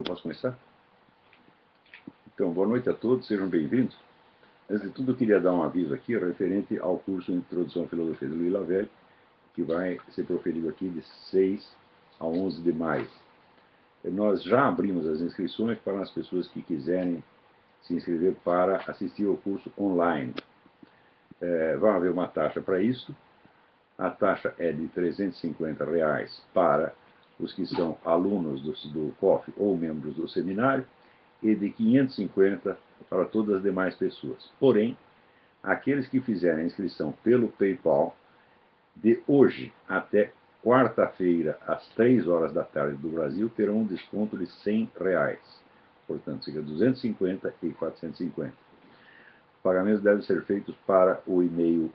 Posso começar? Então, boa noite a todos, sejam bem-vindos. Antes de tudo, eu queria dar um aviso aqui referente ao curso Introdução à Filosofia de Louis Lavelle, que vai ser proferido aqui de 6 a 11 de maio. Nós já abrimos as inscrições para as pessoas que quiserem se inscrever para assistir ao curso online. Vai haver uma taxa para isso. A taxa é de R$ 350 para os que são alunos do COF ou membros do seminário, e de 550 para todas as demais pessoas. Porém, aqueles que fizerem a inscrição pelo PayPal, de hoje até quarta-feira, às 3 horas da tarde do Brasil, terão um desconto de R$ 100. Portanto, fica 250 e 450. Pagamentos devem ser feitos para o e-mail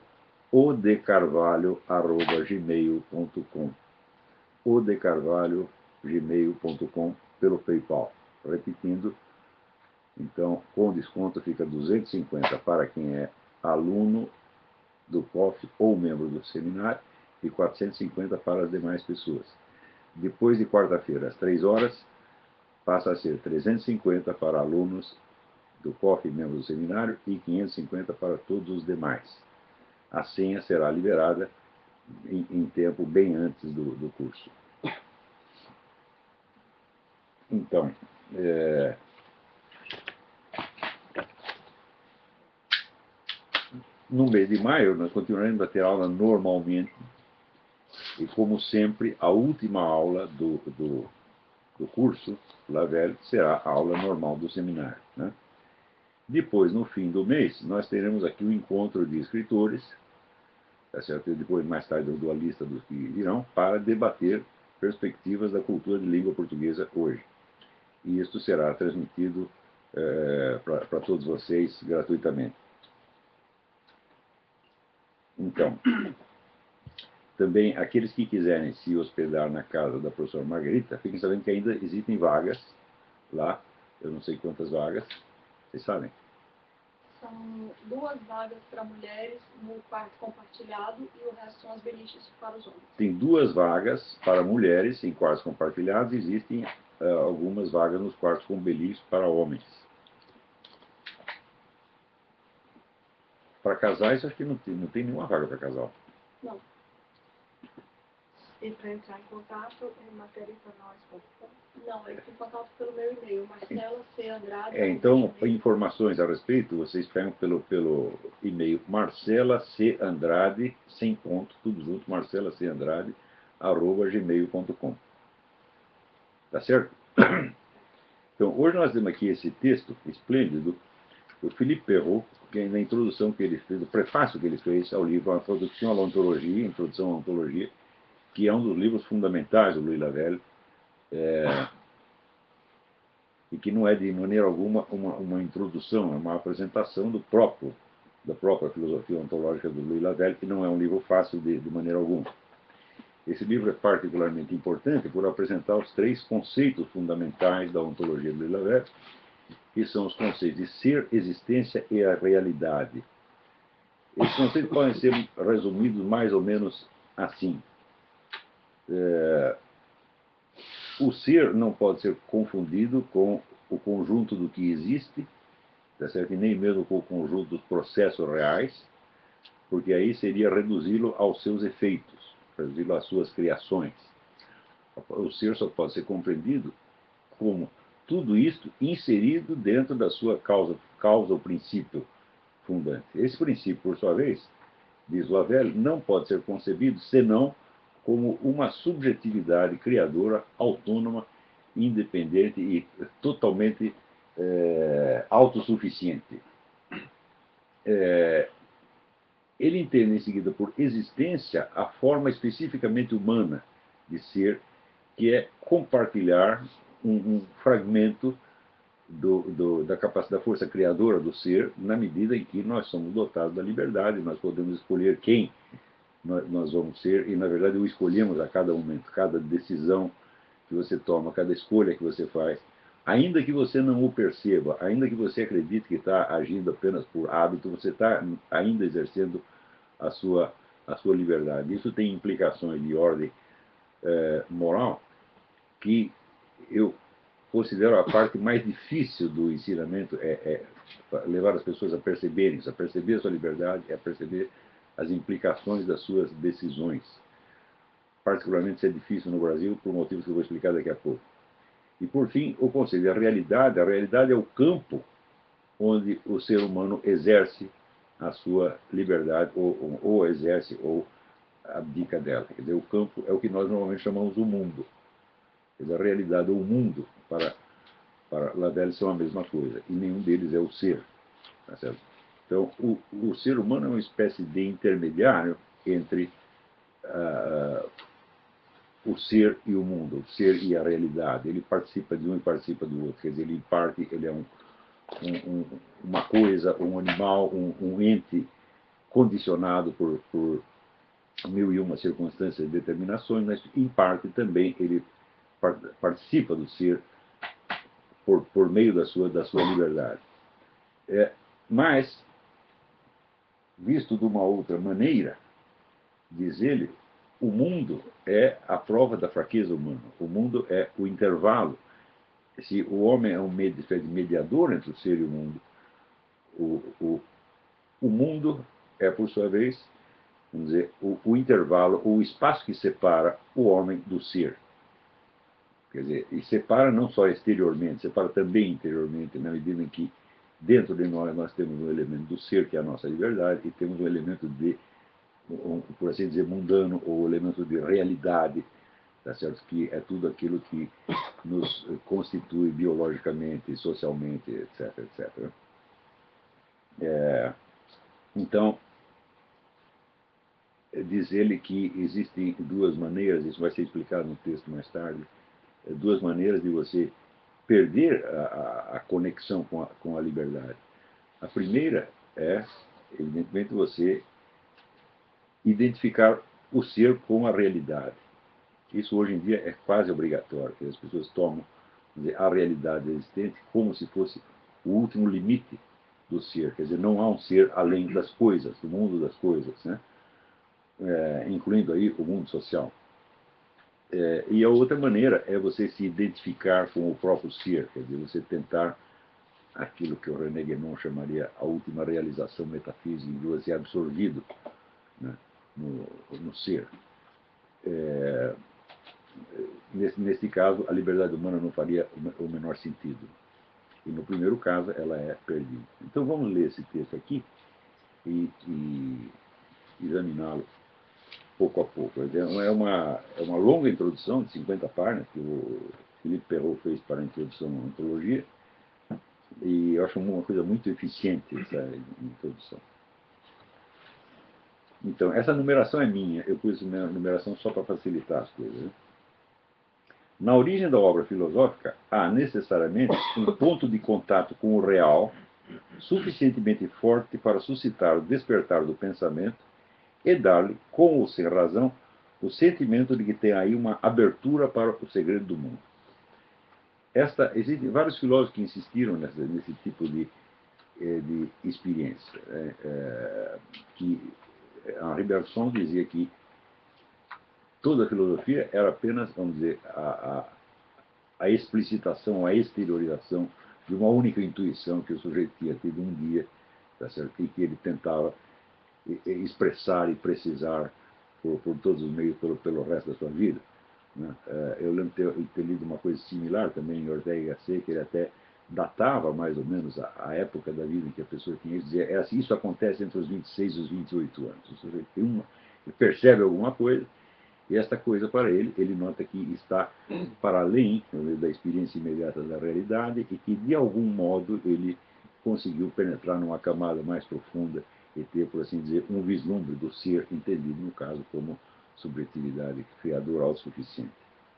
odecarvalho@gmail.com. odecarvalho@gmail.com pelo PayPal. Repetindo, então, com desconto fica 250 para quem é aluno do COF ou membro do seminário e 450 para as demais pessoas. Depois de quarta-feira, às 3 horas, passa a ser 350 para alunos do COF e membros do seminário e 550 para todos os demais. A senha será liberada em tempo bem antes do curso. Então, no mês de maio, nós continuaremos a ter aula normalmente, e como sempre, a última aula do curso Lavelle será a aula normal do seminário, né? Depois, no fim do mês, nós teremos aqui um encontro de escritores, tá certo? Depois, mais tarde, eu dou a lista dos que virão, para debater perspectivas da cultura de língua portuguesa hoje. E isso será transmitido para todos vocês gratuitamente. Então, também aqueles que quiserem se hospedar na casa da professora Margarita, fiquem sabendo que ainda existem vagas lá. Eu não sei quantas vagas, vocês sabem? São 2 vagas para mulheres no quarto compartilhado e o resto são as beliches para os homens. Tem 2 vagas para mulheres em quartos compartilhados, existem algumas vagas nos quartos com beliches para homens. Para casais, acho que não tem nenhuma vaga para casal. Não. E para entrar em contato, é materiapanós.com. Não, entre em contato pelo meu e-mail, Marcela C. Andrade. Então, informações a respeito, vocês pegam pelo e-mail Marcela C. Andrade, sem ponto, tudo junto, Marcela C. Andrade, @gmail.com. Tá certo? Então, hoje nós temos aqui esse texto esplêndido do Philippe Perrault, que na introdução que ele fez, o prefácio que ele fez ao livro A Introdução à Ontologia, Introdução à Ontologia, que é um dos livros fundamentais do Louis Lavelle, e que não é de maneira alguma uma introdução, é uma apresentação da própria filosofia ontológica do Louis Lavelle, que não é um livro fácil de maneira alguma. Esse livro é particularmente importante por apresentar os 3 conceitos fundamentais da ontologia do Louis Lavelle, que são os conceitos de ser, existência e a realidade. Esses conceitos podem ser resumidos mais ou menos assim. O ser não pode ser confundido com o conjunto do que existe, tá certo? E nem mesmo com o conjunto dos processos reais, porque aí seria reduzi-lo aos seus efeitos, reduzi-lo às suas criações. O ser só pode ser compreendido como tudo isto inserido dentro da sua causa ou princípio fundante. Esse princípio, por sua vez, diz Lavelle, não pode ser concebido senão como uma subjetividade criadora, autônoma, independente e totalmente autossuficiente. Ele entende em seguida por existência a forma especificamente humana de ser, que é compartilhar um fragmento da capacidade da força criadora do ser, na medida em que nós somos dotados da liberdade, nós podemos escolher quem nós vamos ser, e na verdade o escolhemos a cada momento, cada decisão que você toma, cada escolha que você faz, ainda que você não o perceba, ainda que você acredite que está agindo apenas por hábito, você está ainda exercendo a sua liberdade. Isso tem implicações de ordem moral que eu considero a parte mais difícil do ensinamento é levar as pessoas a perceberem isso, a perceber a sua liberdade, a perceber as implicações das suas decisões. Particularmente isso é difícil no Brasil, por motivos que eu vou explicar daqui a pouco. E, por fim, o conceito. A realidade é o campo onde o ser humano exerce a sua liberdade, ou exerce, ou abdica dela. Quer dizer, o campo é o que nós normalmente chamamos o mundo. Quer dizer, a realidade ou o mundo, para Lavelle, são a mesma coisa, e nenhum deles é o ser. Tá certo? Então, o ser humano é uma espécie de intermediário entre o ser e o mundo, o ser e a realidade. Ele participa de um e participa do outro. Quer dizer, ele, em parte, ele é uma coisa, um animal, um ente condicionado por mil e uma circunstâncias e determinações, mas, em parte, também ele participa do ser por meio da sua liberdade. Mas, visto de uma outra maneira, diz ele, o mundo é a prova da fraqueza humana. O mundo é o intervalo. Se o homem é um mediador entre o ser e o mundo, o mundo é, por sua vez, vamos dizer, o intervalo, o espaço que separa o homem do ser. Quer dizer, e separa não só exteriormente, separa também interiormente, na medida em que dentro de nós temos um elemento do ser, que é a nossa liberdade, e temos um elemento de, por assim dizer, mundano, ou elemento de realidade, tá certo? Que é tudo aquilo que nos constitui biologicamente, socialmente, etc. etc. Então, diz ele que existem duas maneiras, isso vai ser explicado no texto mais tarde, duas maneiras de você perder a conexão com a liberdade. A primeira é, evidentemente, você identificar o ser com a realidade. Isso hoje em dia é quase obrigatório, que as pessoas tomam a realidade existente como se fosse o último limite do ser. Quer dizer, não há um ser além das coisas, do mundo das coisas, né? Incluindo aí o mundo social. E a outra maneira é você se identificar com o próprio ser, quer dizer, você tentar aquilo que o René Guénon chamaria a última realização metafísica, de você absorvido, né, no ser. Nesse caso, a liberdade humana não faria o menor sentido. E no primeiro caso, ela é perdida. Então vamos ler esse texto aqui e examiná-lo pouco a pouco. É uma longa introdução de 50 páginas que o Philippe Perrault fez para a introdução à antologia, e eu acho uma coisa muito eficiente essa introdução. Então, essa numeração é minha, eu pus minha numeração só para facilitar as coisas, né? Na origem da obra filosófica, há necessariamente um ponto de contato com o real suficientemente forte para suscitar o despertar do pensamento e dar-lhe, com ou sem razão, o sentimento de que tem aí uma abertura para o segredo do mundo. Existem vários filósofos que insistiram nesse tipo de experiência. Que Henri Bergson dizia que toda a filosofia era apenas, vamos dizer, a explicitação, a exteriorização de uma única intuição que o sujeito tinha tido um dia, tá certo? E que ele tentava expressar e precisar por todos os meios pelo resto da sua vida, né? Eu lembro de ter lido uma coisa similar também em Ortega y Gasset, que ele até datava mais ou menos a época da vida em que a pessoa tinha, dizia, assim, isso acontece entre os 26 e os 28 anos. O sujeito ele percebe alguma coisa, e esta coisa para ele nota que está para além da experiência imediata da realidade, e que de algum modo ele conseguiu penetrar numa camada mais profunda e ter, por assim dizer, um vislumbre do ser, entendido, no caso, como subjetividade criadora autossuficiente.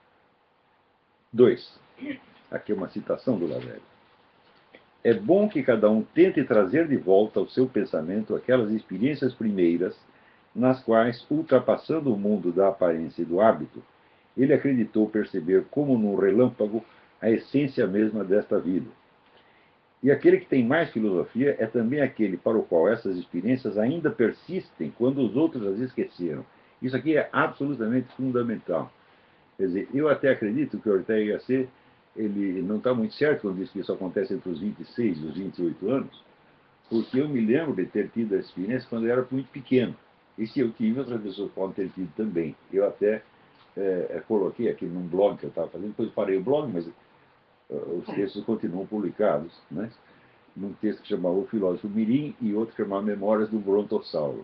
2. Aqui é uma citação do Lavelle. É bom que cada um tente trazer de volta ao seu pensamento aquelas experiências primeiras nas quais, ultrapassando o mundo da aparência e do hábito, ele acreditou perceber como num relâmpago a essência mesma desta vida. E aquele que tem mais filosofia é também aquele para o qual essas experiências ainda persistem quando os outros as esqueceram. Isso aqui é absolutamente fundamental. Quer dizer, eu até acredito que Ortega y Gasset ele não está muito certo quando diz que isso acontece entre os 26 e os 28 anos, porque eu me lembro de ter tido essa experiência quando eu era muito pequeno. E se eu tive, outras pessoas podem ter tido também. Eu até coloquei aqui num blog que eu estava fazendo, depois parei o blog, mas os textos continuam publicados, né? Num texto que chamava O Filósofo Mirim e outro que chamava Memórias do Brontossauro.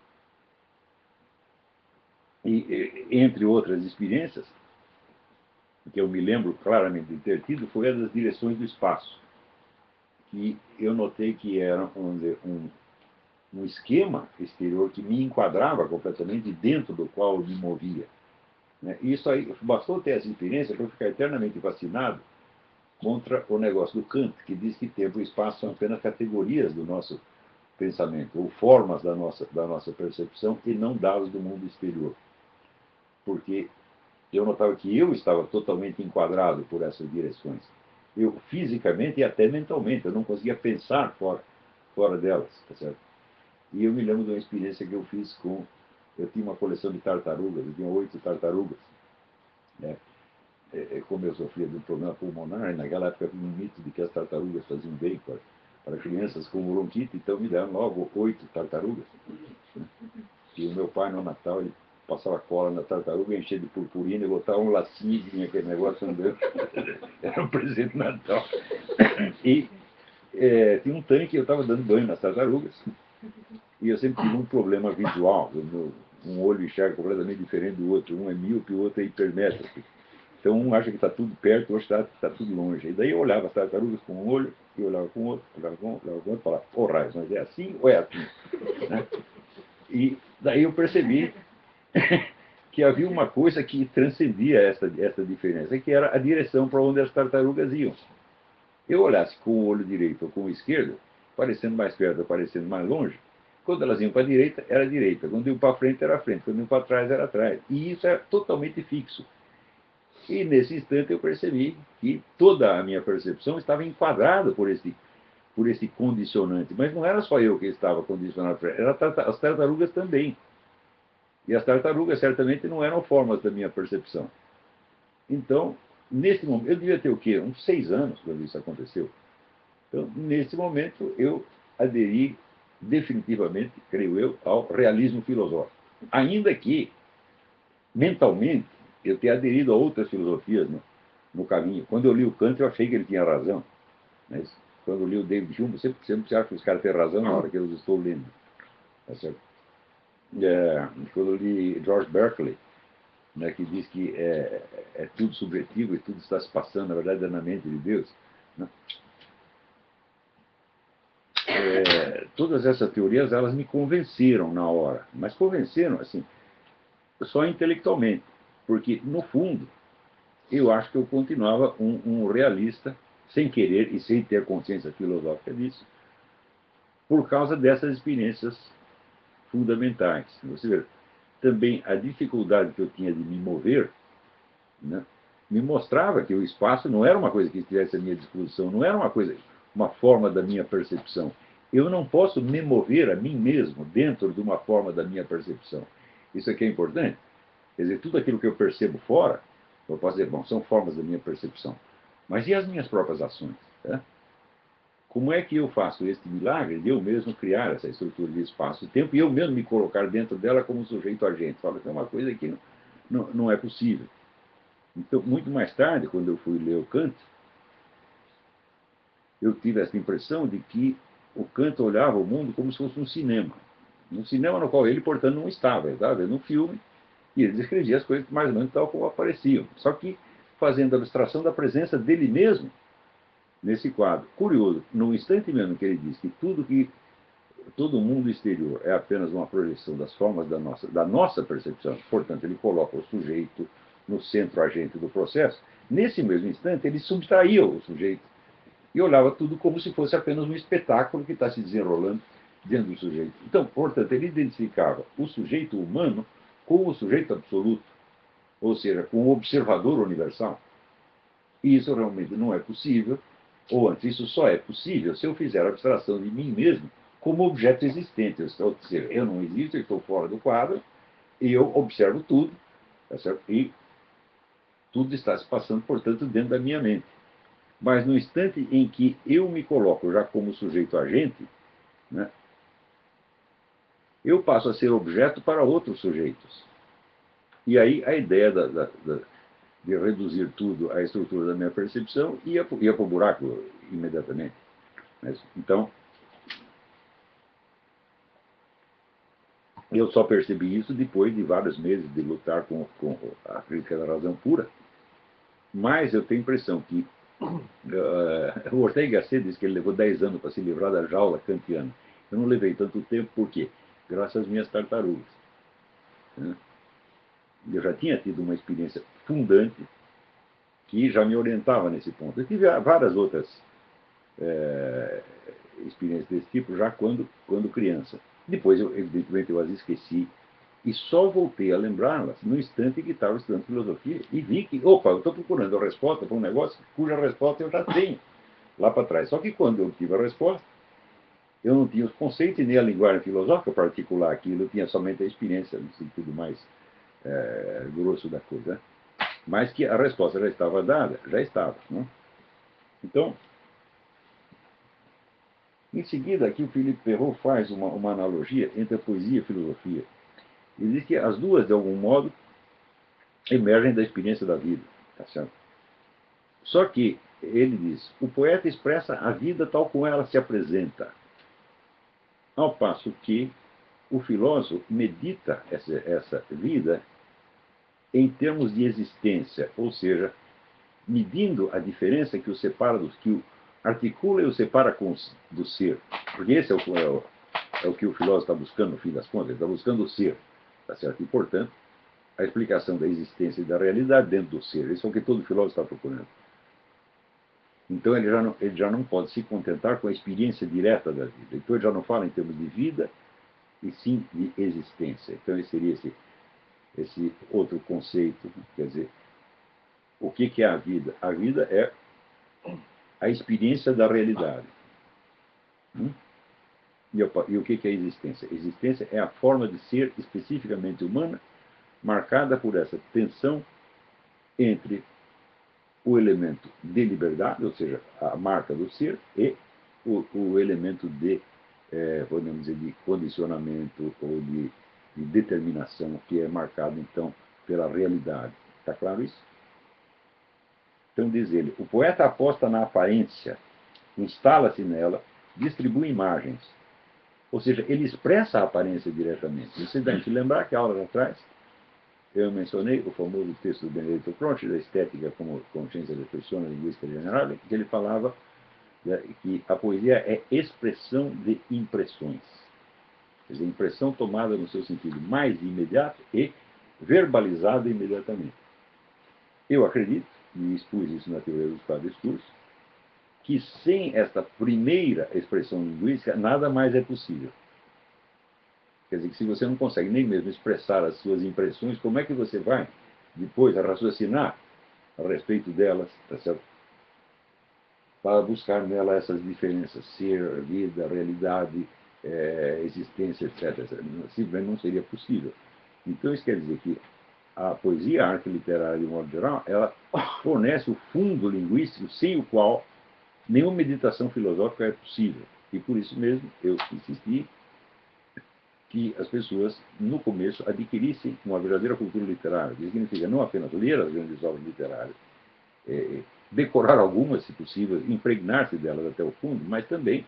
E, entre outras experiências, que eu me lembro claramente de ter tido, foi a das direções do espaço, que eu notei que era um esquema exterior que me enquadrava completamente dentro do qual eu me movia. Né? E isso aí, bastou ter essa experiência para eu ficar eternamente fascinado contra o negócio do Kant, que diz que tempo e espaço são apenas categorias do nosso pensamento, ou formas da nossa percepção, e não dados do mundo exterior. Porque eu notava que eu estava totalmente enquadrado por essas direções. Eu, fisicamente e até mentalmente, eu não conseguia pensar fora delas. Tá certo? E eu me lembro de uma experiência que eu fiz com... Eu tinha uma coleção de tartarugas, eu tinha 8 tartarugas. Né? Como eu sofria de um problema pulmonar, e naquela época havia um mito de que as tartarugas faziam bem para crianças com bronquite, então me deram logo 8 tartarugas. Né? E o meu pai, no Natal, ele passava cola na tartaruga, enchia de purpurina e botava um lacinho e vinha aquele negócio andando. Era um presente de Natal. E tinha um tanque, eu estava dando banho nas tartarugas, e eu sempre tive um problema visual. Um olho enxerga completamente diferente do outro. Um é míope, o outro é hipermétrope. Então um acha que está tudo perto, o outro está tudo longe. E daí eu olhava as tartarugas com um olho, e olhava com o outro, olhava com o outro, e falava, porra, mas é assim ou é assim? Né? E daí eu percebi que havia uma coisa que transcendia essa diferença, que era a direção para onde as tartarugas iam. Eu olhasse com o olho direito ou com o esquerdo, parecendo mais perto ou parecendo mais longe, quando elas iam para a direita, era a direita. Quando iam para a frente, era a frente. Quando iam para trás, era atrás. E isso é totalmente fixo. E nesse instante eu percebi que toda a minha percepção estava enquadrada por esse condicionante. Mas não era só eu que estava condicionado, eram as tartarugas também. E as tartarugas certamente não eram formas da minha percepção. Então, nesse momento, eu devia ter o quê? Uns 6 anos quando isso aconteceu. Então, nesse momento, eu aderi definitivamente, creio eu, ao realismo filosófico. Ainda que, mentalmente, eu tenha aderido a outras filosofias no caminho. Quando eu li o Kant, eu achei que ele tinha razão. Mas, quando eu li o David Hume, sempre acho que os caras têm razão na hora que eu os estou lendo. Tá certo? Quando eu li George Berkeley, né, que diz que é tudo subjetivo e tudo está se passando, na verdade, é na mente de Deus. Né? Todas essas teorias, elas me convenceram na hora, mas convenceram, assim, só intelectualmente, porque, no fundo, eu acho que eu continuava um realista, sem querer e sem ter consciência filosófica disso, por causa dessas experiências fundamentais. Você vê, também a dificuldade que eu tinha de me mover, né, me mostrava que o espaço não era uma coisa que estivesse à minha disposição, não era uma forma da minha percepção. Eu não posso me mover a mim mesmo dentro de uma forma da minha percepção. Isso aqui é importante. Quer dizer, tudo aquilo que eu percebo fora, eu posso dizer, bom, são formas da minha percepção. Mas e as minhas próprias ações? Tá? Como é que eu faço este milagre de eu mesmo criar essa estrutura de espaço e tempo e eu mesmo me colocar dentro dela como sujeito agente? Fala que é uma coisa que não é possível. Então, muito mais tarde, quando eu fui ler o Kant, eu tive essa impressão de que o Kant olhava o mundo como se fosse um cinema. Um cinema no qual ele, portanto, não estava. Ele estava vendo um filme e ele descrevia as coisas mais ou menos tal como apareciam. Só que fazendo a abstração da presença dele mesmo nesse quadro. Curioso, no instante mesmo que ele diz que todo o mundo exterior é apenas uma projeção das formas da nossa percepção, portanto, ele coloca o sujeito no centro agente do processo, nesse mesmo instante ele subtraía o sujeito e olhava tudo como se fosse apenas um espetáculo que está se desenrolando dentro do sujeito. Então, portanto, ele identificava o sujeito humano com o sujeito absoluto, ou seja, com o observador universal. E isso realmente não é possível, ou antes, isso só é possível se eu fizer a abstração de mim mesmo como objeto existente. Ou seja, eu não existo, eu estou fora do quadro, e eu observo tudo, tá certo? E tudo está se passando, portanto, dentro da minha mente. Mas no instante em que eu me coloco já como sujeito agente, né, eu passo a ser objeto para outros sujeitos. E aí a ideia de reduzir tudo à estrutura da minha percepção ia para o buraco imediatamente. Então, eu só percebi isso depois de vários meses de lutar com a crítica da razão pura. Mas eu tenho a impressão que o Ortega y Gasset diz que ele levou 10 anos para se livrar da jaula kantiana. Eu não levei tanto tempo, por quê? Graças às minhas tartarugas. Né? Eu já tinha tido uma experiência fundante que já me orientava nesse ponto. Eu tive várias outras experiências desse tipo já quando criança. Depois, evidentemente, eu as esqueci e só voltei a lembrá-las no instante que estava estudando filosofia e vi que, opa, eu estou procurando a resposta para um negócio cuja resposta eu já tenho lá para trás. Só que quando eu tive a resposta, eu não tinha os conceitos e nem a linguagem filosófica para articular aquilo, eu tinha somente a experiência no sentido mais grosso da coisa. Mas que a resposta já estava dada, já estava. Né? Então, em seguida, aqui o Philippe Perrault faz uma analogia entre a poesia e a filosofia. Ele diz que as duas, de algum modo, emergem da experiência da vida. Tá certo? Só que, ele diz, o poeta expressa a vida tal como ela se apresenta, ao passo que o filósofo medita essa vida em termos de existência, ou seja, medindo a diferença que o separa que o articula e o separa do ser. Porque esse é o que o filósofo está buscando, no fim das contas, ele está buscando o ser. Tá certo? E, portanto, a explicação da existência e da realidade dentro do ser. Isso é o que todo filósofo está procurando. Então ele já não pode se contentar com a experiência direta da vida. Então ele já não fala em termos de vida, e sim de existência. Então esse seria esse outro conceito. Quer dizer, o que é a vida? A vida é a experiência da realidade. E o que é a existência? A existência é a forma de ser especificamente humana, marcada por essa tensão entre o elemento de liberdade, ou seja, a marca do ser, e o elemento de, podemos dizer, de condicionamento ou de determinação, que é marcado, então, pela realidade. Está claro isso? Então, diz ele, o poeta aposta na aparência, instala-se nela, distribui imagens. Ou seja, ele expressa a aparência diretamente. Você deve se lembrar que a aula atrás eu mencionei o famoso texto do Benedetto Croce, da Estética como Consciência da Persona Linguística Generale, que ele falava que a poesia é expressão de impressões. Quer dizer, impressão tomada no seu sentido mais imediato e verbalizada imediatamente. Eu acredito, e expus isso na teoria dos quatro discursos, que sem esta primeira expressão linguística, nada mais é possível. Quer dizer, que se você não consegue nem mesmo expressar as suas impressões, como é que você vai depois raciocinar a respeito delas, tá certo? Para buscar nela essas diferenças, ser, vida, realidade, existência, etc. Simplesmente não seria possível. Então, isso quer dizer que a poesia, a arte literária, de um modo geral, ela fornece o fundo linguístico sem o qual nenhuma meditação filosófica é possível. E por isso mesmo eu insisti que as pessoas, no começo, adquirissem uma verdadeira cultura literária, que significa não apenas ler as grandes obras literárias, decorar algumas, se possível, impregnar-se delas até o fundo, mas também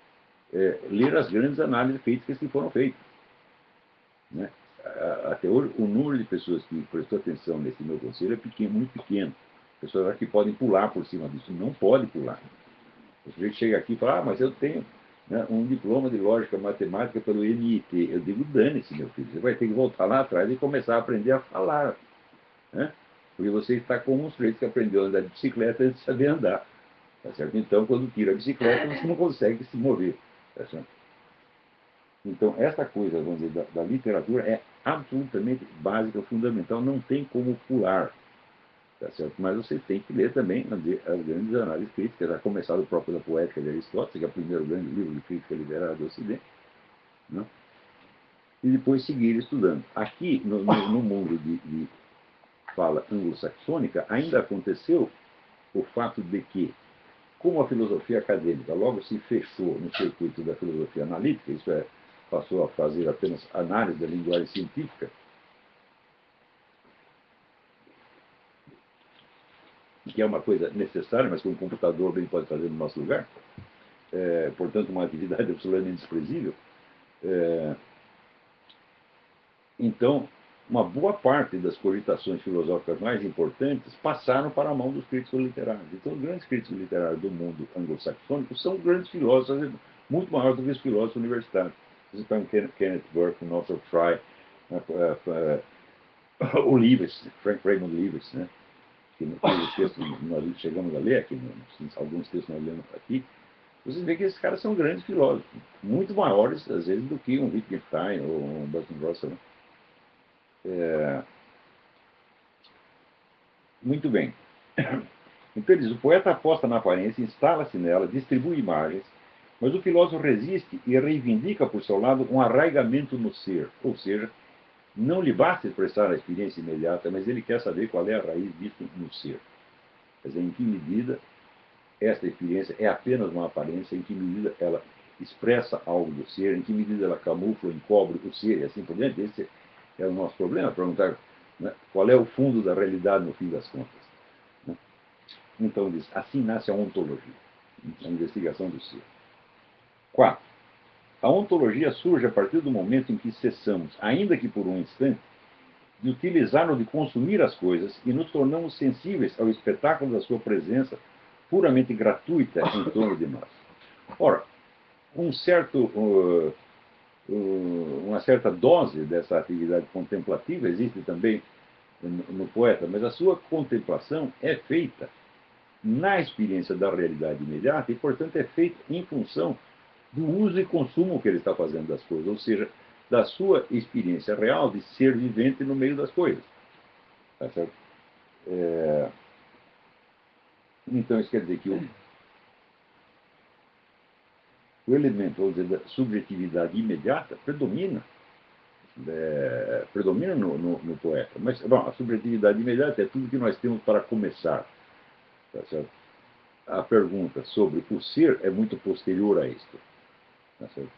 ler as grandes análises críticas que foram feitas. Né? Até hoje, o número de pessoas que prestou atenção nesse meu conselho é pequeno, muito pequeno. Pessoas acham que podem pular por cima disso. Não pode pular. O sujeito chega aqui e fala, mas eu tenho um diploma de lógica matemática pelo MIT. Eu digo, dane-se, meu filho. Você vai ter que voltar lá atrás e começar a aprender a falar. Né? Porque você está como um sujeito que aprendeu a andar de bicicleta antes de saber andar. Tá certo? Então, quando tira a bicicleta, você não consegue se mover. Tá certo? Então, essa coisa, vamos dizer, da literatura é absolutamente básica, fundamental. Não tem como pular. Tá certo? Mas você tem que ler também as grandes análises críticas, a começar do próprio da Poética de Aristóteles, que é o primeiro grande livro de crítica literária do Ocidente, né? E depois seguir estudando. Aqui, no mundo de fala anglo-saxônica, ainda aconteceu o fato de que como a filosofia acadêmica logo se fechou no circuito da filosofia analítica, isso é, passou a fazer apenas análise da linguagem científica, que é uma coisa necessária, mas que um computador bem pode fazer no nosso lugar, portanto, uma atividade absolutamente desprezível. Então, uma boa parte das cogitações filosóficas mais importantes passaram para a mão dos críticos literários. Então, os grandes críticos literários do mundo anglo-saxônico são grandes filósofos, muito maiores do que os filósofos universitários. Você tem Kenneth Burke, Northrop Frye, o Leavis, Frank Raymond Leavis, né? Que nos textos nós chegamos a ler aqui, alguns textos nós lemos aqui, vocês veem que esses caras são grandes filósofos, muito maiores, às vezes, do que um Wittgenstein ou um Bertrand Russell. Muito bem. Então ele diz, o poeta aposta na aparência, instala-se nela, distribui imagens, mas o filósofo resiste e reivindica por seu lado um arraigamento no ser, ou seja, não lhe basta expressar a experiência imediata, mas ele quer saber qual é a raiz disso no ser. Quer dizer, em que medida esta experiência é apenas uma aparência, em que medida ela expressa algo do ser, em que medida ela camufla, encobre o ser e assim por diante. Esse é o nosso problema, perguntar, né, qual é o fundo da realidade no fim das contas. Né? Então diz, assim nasce a ontologia, a investigação do ser. 4. A ontologia surge a partir do momento em que cessamos, ainda que por um instante, de utilizar ou de consumir as coisas e nos tornamos sensíveis ao espetáculo da sua presença puramente gratuita em torno de nós. Ora, uma certa dose dessa atividade contemplativa existe também no poeta, mas a sua contemplação é feita na experiência da realidade imediata e, portanto, é feita em função do uso e consumo que ele está fazendo das coisas, ou seja, da sua experiência real de ser vivente no meio das coisas. Tá certo? Então, isso quer dizer que o elemento, vamos dizer, da subjetividade imediata predomina no poeta. Mas, bom, a subjetividade imediata é tudo que nós temos para começar. Tá certo? A pergunta sobre o ser é muito posterior a isto. Tá certo?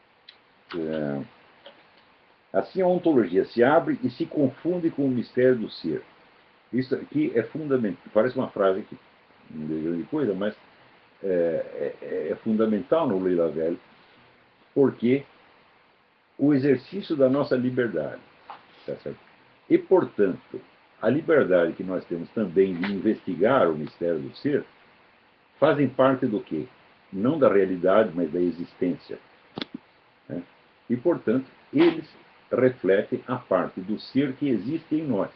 Assim, a ontologia se abre e se confunde com o mistério do ser. Isso aqui é fundamental. Parece uma frase que não é grande coisa, mas é fundamental no Leila Velho, porque o exercício da nossa liberdade, tá certo? E, portanto, a liberdade que nós temos também de investigar o mistério do ser, fazem parte do quê? Não da realidade, mas da existência. Né? E, portanto, eles refletem a parte do ser que existe em nós.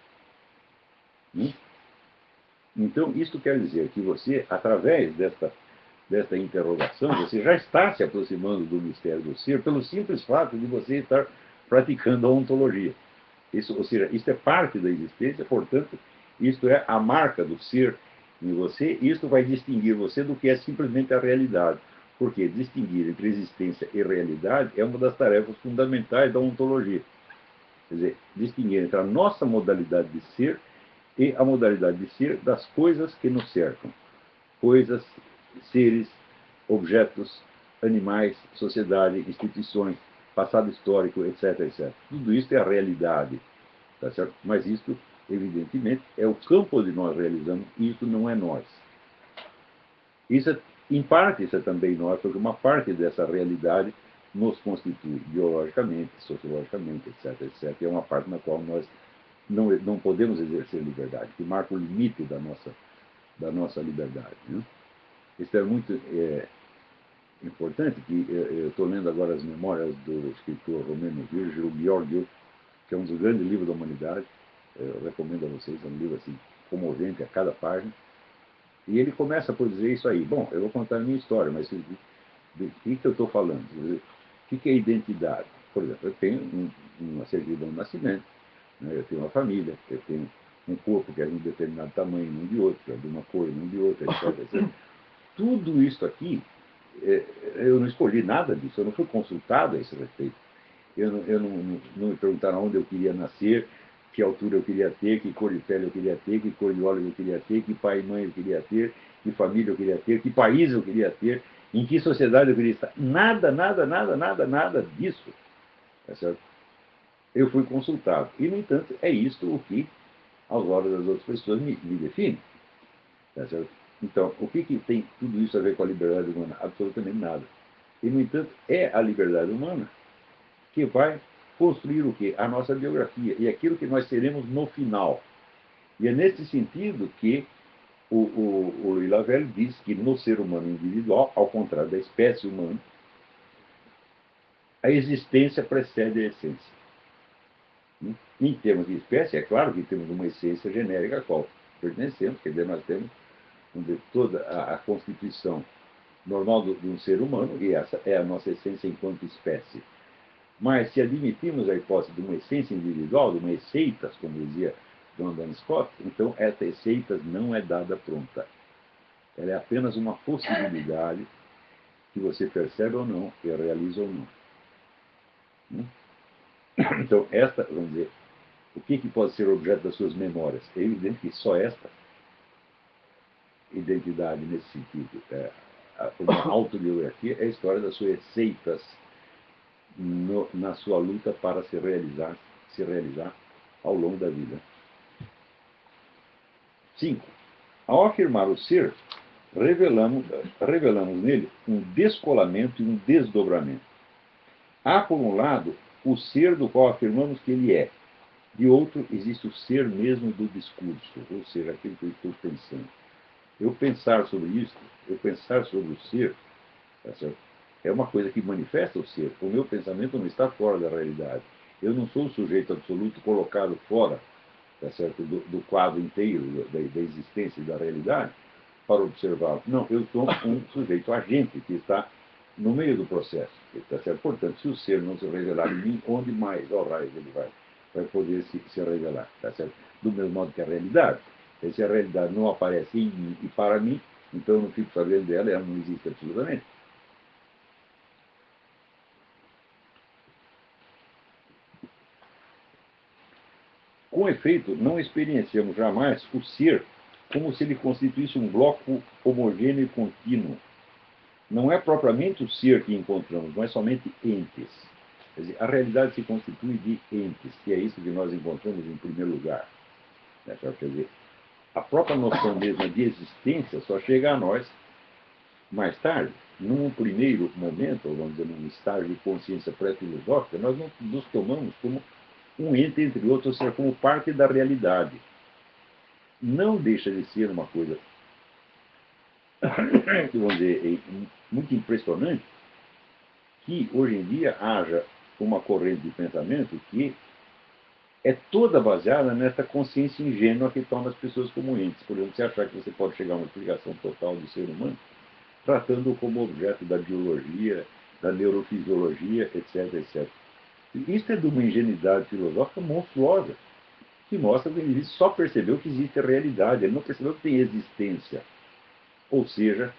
Então, isso quer dizer que você, através desta interrogação, você já está se aproximando do mistério do ser pelo simples fato de você estar praticando a ontologia. Isso, ou seja, isso é parte da existência, portanto, isto é a marca do ser em você, e isto vai distinguir você do que é simplesmente a realidade. Porque distinguir entre existência e realidade é uma das tarefas fundamentais da ontologia. Quer dizer, distinguir entre a nossa modalidade de ser e a modalidade de ser das coisas que nos cercam. Coisas, seres, objetos, animais, sociedade, instituições, passado histórico, etc, etc. Tudo isso é a realidade, tá certo? Mas isso, evidentemente, é o campo onde nós realizamos, e isso não é nós. Isso, em parte, isso é também nós, porque uma parte dessa realidade nos constitui biologicamente, sociologicamente, etc, etc. E é uma parte na qual nós não podemos exercer liberdade, que marca o limite da nossa liberdade. Né? Isso é muito importante, que eu estou lendo agora as memórias do escritor romeno Virgil Georgiou, que é um dos grandes livros da humanidade. Eu recomendo a vocês, é um livro assim, comovente a cada página. E ele começa por dizer isso aí. Bom, eu vou contar a minha história, mas do que eu estou falando? O que é identidade? Por exemplo, eu tenho uma certidão de nascimento, né? Eu tenho uma família, eu tenho um corpo que é de um determinado tamanho, não de outro, é de uma cor, não de outra, etc, etc. Tudo isso aqui, eu não escolhi nada disso, eu não fui consultado a esse respeito. Não me perguntaram onde eu queria nascer, que altura eu queria ter, que cor de pele eu queria ter, que cor de olhos eu queria ter, que pai e mãe eu queria ter, que família eu queria ter, que país eu queria ter, em que sociedade eu queria estar. Nada, nada, nada, nada, nada disso. Tá certo? Eu fui consultado. E, no entanto, é isto o que, aos olhos das outras pessoas, me define. Tá certo? Então, o que tem tudo isso a ver com a liberdade humana? Absolutamente nada. E, no entanto, é a liberdade humana que vai construir o quê? A nossa biografia e aquilo que nós seremos no final. E é nesse sentido que o Louis Lavelle diz que no ser humano individual, ao contrário da espécie humana, a existência precede a essência. Em termos de espécie, é claro que temos uma essência genérica a qual pertencemos, quer dizer, nós temos toda a constituição normal de um ser humano, e essa é a nossa essência enquanto espécie. Mas se admitirmos a hipótese de uma essência individual, de uma esseitas, como dizia John Duns Scott, então essa esseitas não é dada pronta. Ela é apenas uma possibilidade que você percebe ou não, que realiza ou não. Então, vamos dizer, o que pode ser objeto das suas memórias? É evidente que só esta identidade, nesse sentido, uma autobiografia, é a história das suas esseitas na sua luta para se realizar ao longo da vida. 5. Ao afirmar o ser, revelamos nele um descolamento e um desdobramento. Há, por um lado, o ser do qual afirmamos que ele é. De outro, existe o ser mesmo do discurso, ou seja, aquilo que eu estou pensando. Eu pensar sobre isso, eu pensar sobre o ser, tá certo? É uma coisa que manifesta o ser. O meu pensamento não está fora da realidade. Eu não sou o sujeito absoluto colocado fora, tá certo? Do quadro inteiro da existência e da realidade para observá-lo. Não, eu sou um sujeito agente que está no meio do processo. Tá certo? Portanto, se o ser não se revelar em mim, onde mais, ó raios, ele vai poder se revelar? Tá certo? Do mesmo modo que a realidade. Se a realidade não aparece em mim e para mim, então eu não fico sabendo dela, ela não existe absolutamente. Com efeito, não experienciamos jamais o ser como se ele constituísse um bloco homogêneo e contínuo. Não é propriamente o ser que encontramos, mas somente entes. Quer dizer, a realidade se constitui de entes, que é isso que nós encontramos em primeiro lugar. Quer dizer, a própria noção mesma de existência só chega a nós mais tarde. Num primeiro momento, ou vamos dizer, num estágio de consciência pré-filosófica, nós não nos tomamos como um ente entre outros, ou seja, como parte da realidade. Não deixa de ser uma coisa, vamos dizer, muito impressionante, que hoje em dia haja uma corrente de pensamento que é toda baseada nessa consciência ingênua que torna as pessoas como entes. Por exemplo, você achar que você pode chegar a uma explicação total do ser humano, tratando-o como objeto da biologia, da neurofisiologia, etc, etc. E isso é de uma ingenuidade filosófica monstruosa, que mostra que ele só percebeu que existe a realidade, ele não percebeu que tem existência. Ou seja,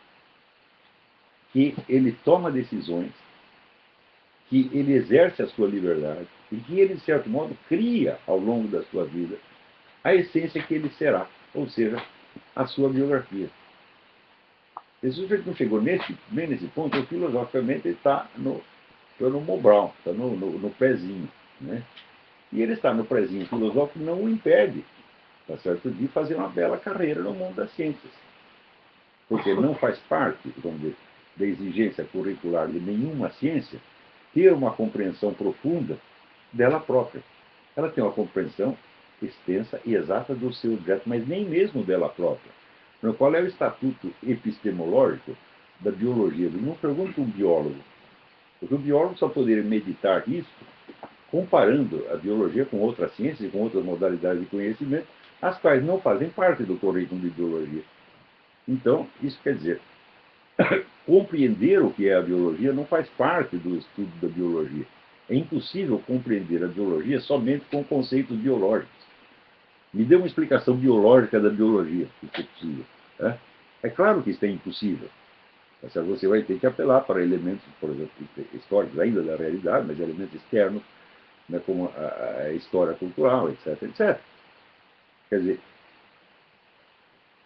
que ele toma decisões, que ele exerce a sua liberdade e que ele, de certo modo, cria ao longo da sua vida a essência que ele será, ou seja, a sua biografia. Se o sujeito não chegou bem nesse ponto, ele, filosoficamente ele está no Mobral, está no pezinho. Né? E ele está no pezinho filosófico não o impede, tá certo, de fazer uma bela carreira no mundo das ciências. Porque não faz parte, vamos dizer, da exigência curricular de nenhuma ciência ter uma compreensão profunda dela própria. Ela tem uma compreensão extensa e exata do seu objeto, mas nem mesmo dela própria. Então, qual é o estatuto epistemológico da biologia? Eu não pergunto um biólogo, porque o biólogo só poderia meditar isso comparando a biologia com outras ciências e com outras modalidades de conhecimento, as quais não fazem parte do currículo de biologia. Então, isso quer dizer, compreender o que é a biologia não faz parte do estudo da biologia. É impossível compreender a biologia somente com conceitos biológicos. Me dê uma explicação biológica da biologia, se for possível. É claro que isso é impossível. Você vai ter que apelar para elementos, por exemplo, históricos ainda da realidade, mas elementos externos, né, como a história cultural, etc, etc. Quer dizer,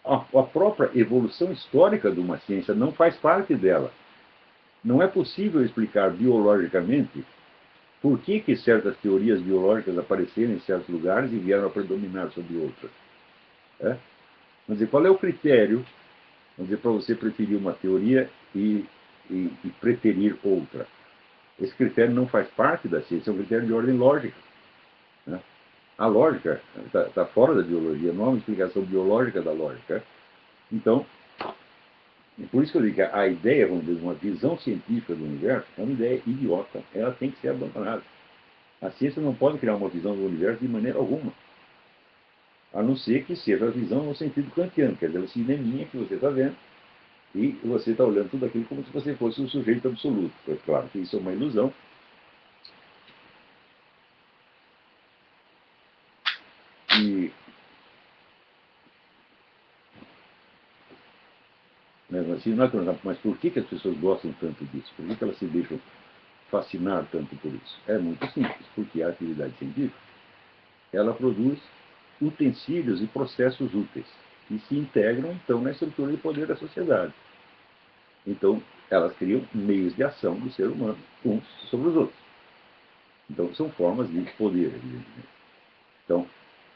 a própria evolução histórica de uma ciência não faz parte dela. Não é possível explicar biologicamente por que certas teorias biológicas apareceram em certos lugares e vieram a predominar sobre outras. É? Vamos dizer, qual é o critério, vamos dizer, para você preferir uma teoria e preferir outra? Esse critério não faz parte da ciência, é um critério de ordem lógica. Né? A lógica está fora da biologia, não há uma explicação biológica da lógica. Então, por isso que eu digo que a ideia, vamos dizer, de uma visão científica do universo é uma ideia idiota. Ela tem que ser abandonada. A ciência não pode criar uma visão do universo de maneira alguma. A não ser que seja a visão no sentido kantiano, quer dizer, o cineminha que você está vendo, e você está olhando tudo aquilo como se você fosse um sujeito absoluto. É claro que isso é uma ilusão. E, assim, mas por que as pessoas gostam tanto disso? Por que elas se deixam fascinar tanto por isso? É muito simples, porque a atividade científica, ela produz utensílios e processos úteis, que se integram, então, na estrutura de poder da sociedade. Então, elas criam meios de ação do ser humano, uns sobre os outros. Então, são formas de poder, evidentemente. Então,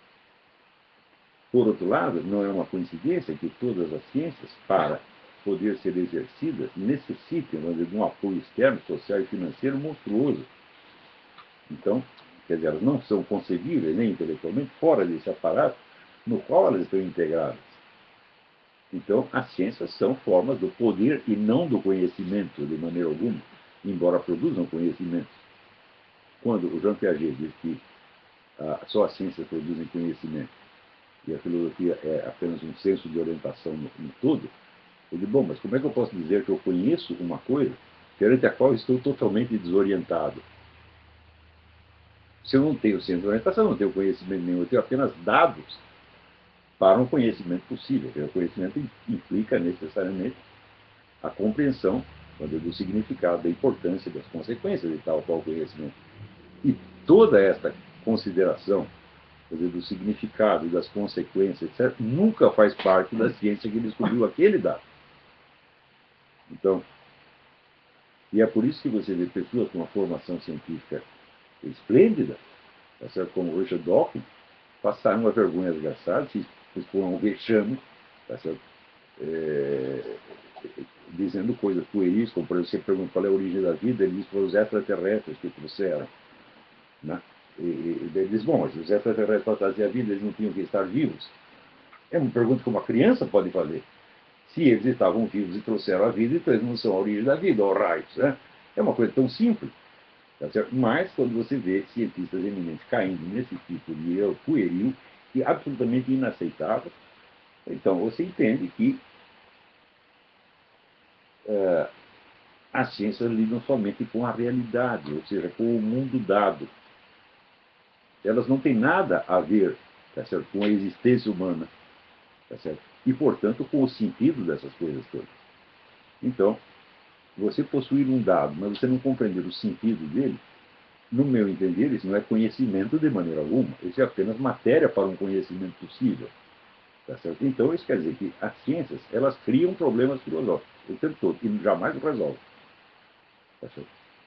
por outro lado, não é uma coincidência que todas as ciências, para poder ser exercidas, necessitem de um apoio externo, social e financeiro monstruoso. Então, quer dizer, elas não são concebíveis, nem intelectualmente, fora desse aparato no qual elas estão integradas. Então, as ciências são formas do poder e não do conhecimento, de maneira alguma, embora produzam conhecimento. Quando o Jean Piaget diz que só as ciências produzem conhecimento e a filosofia é apenas um senso de orientação no todo, eu digo, bom, mas como é que eu posso dizer que eu conheço uma coisa perante a qual estou totalmente desorientado? Se eu não tenho senso de orientação, eu não tenho conhecimento nenhum, eu tenho apenas dados para um conhecimento possível. O conhecimento implica necessariamente a compreensão do significado, da importância, das consequências de tal qual conhecimento. E toda esta consideração do significado e das consequências, etc., nunca faz parte da ciência que descobriu aquele dado. Então, e é por isso que você vê pessoas com uma formação científica esplêndida, tá certo? Como Richard Dawkins, passaram uma vergonha desgraçada, se foram um vexame, tá certo? Dizendo coisas pueris, como por exemplo, você pergunta qual é a origem da vida, ele diz que foram os extraterrestres que trouxeram. Né? E ele diz, bom, mas os extraterrestres para trazer a vida, eles não tinham que estar vivos? É uma pergunta que uma criança pode fazer. Se eles estavam vivos e trouxeram a vida, então eles não são a origem da vida, ó raios. Né? É uma coisa tão simples. Tá certo? Mas quando você vê cientistas eminentes caindo nesse tipo de erro pueril e absolutamente inaceitável, então você entende que as ciências lidam somente com a realidade, ou seja, com o mundo dado. Elas não têm nada a ver, tá certo, com a existência humana, tá certo? E, portanto, com o sentido dessas coisas todas. Então, você possuir um dado, mas você não compreender o sentido dele, no meu entender, isso não é conhecimento de maneira alguma, isso é apenas matéria para um conhecimento possível. Tá certo? Então, isso quer dizer que as ciências, elas criam problemas filosóficos o tempo todo, e jamais o resolvem. Tá certo?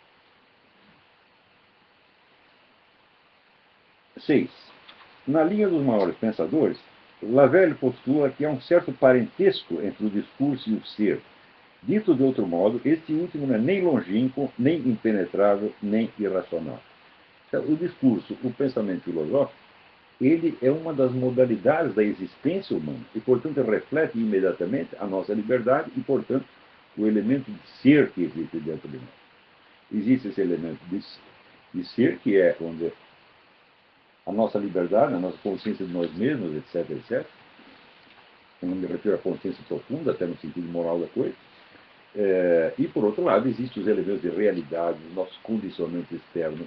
6. Na linha dos maiores pensadores, Lavelle postula que há um certo parentesco entre o discurso e o ser. Dito de outro modo, este último não é nem longínquo, nem impenetrável, nem irracional. Então, o discurso, o pensamento filosófico, ele é uma das modalidades da existência humana e, portanto, reflete imediatamente a nossa liberdade e, portanto, o elemento de ser que existe dentro de nós. Existe esse elemento de ser, que é, vamos dizer, a nossa liberdade, a nossa consciência de nós mesmos, etc, etc. Eu não me refiro à consciência profunda, até no sentido moral da coisa. E, por outro lado, existem os elementos de realidade, os nossos condicionantes externos,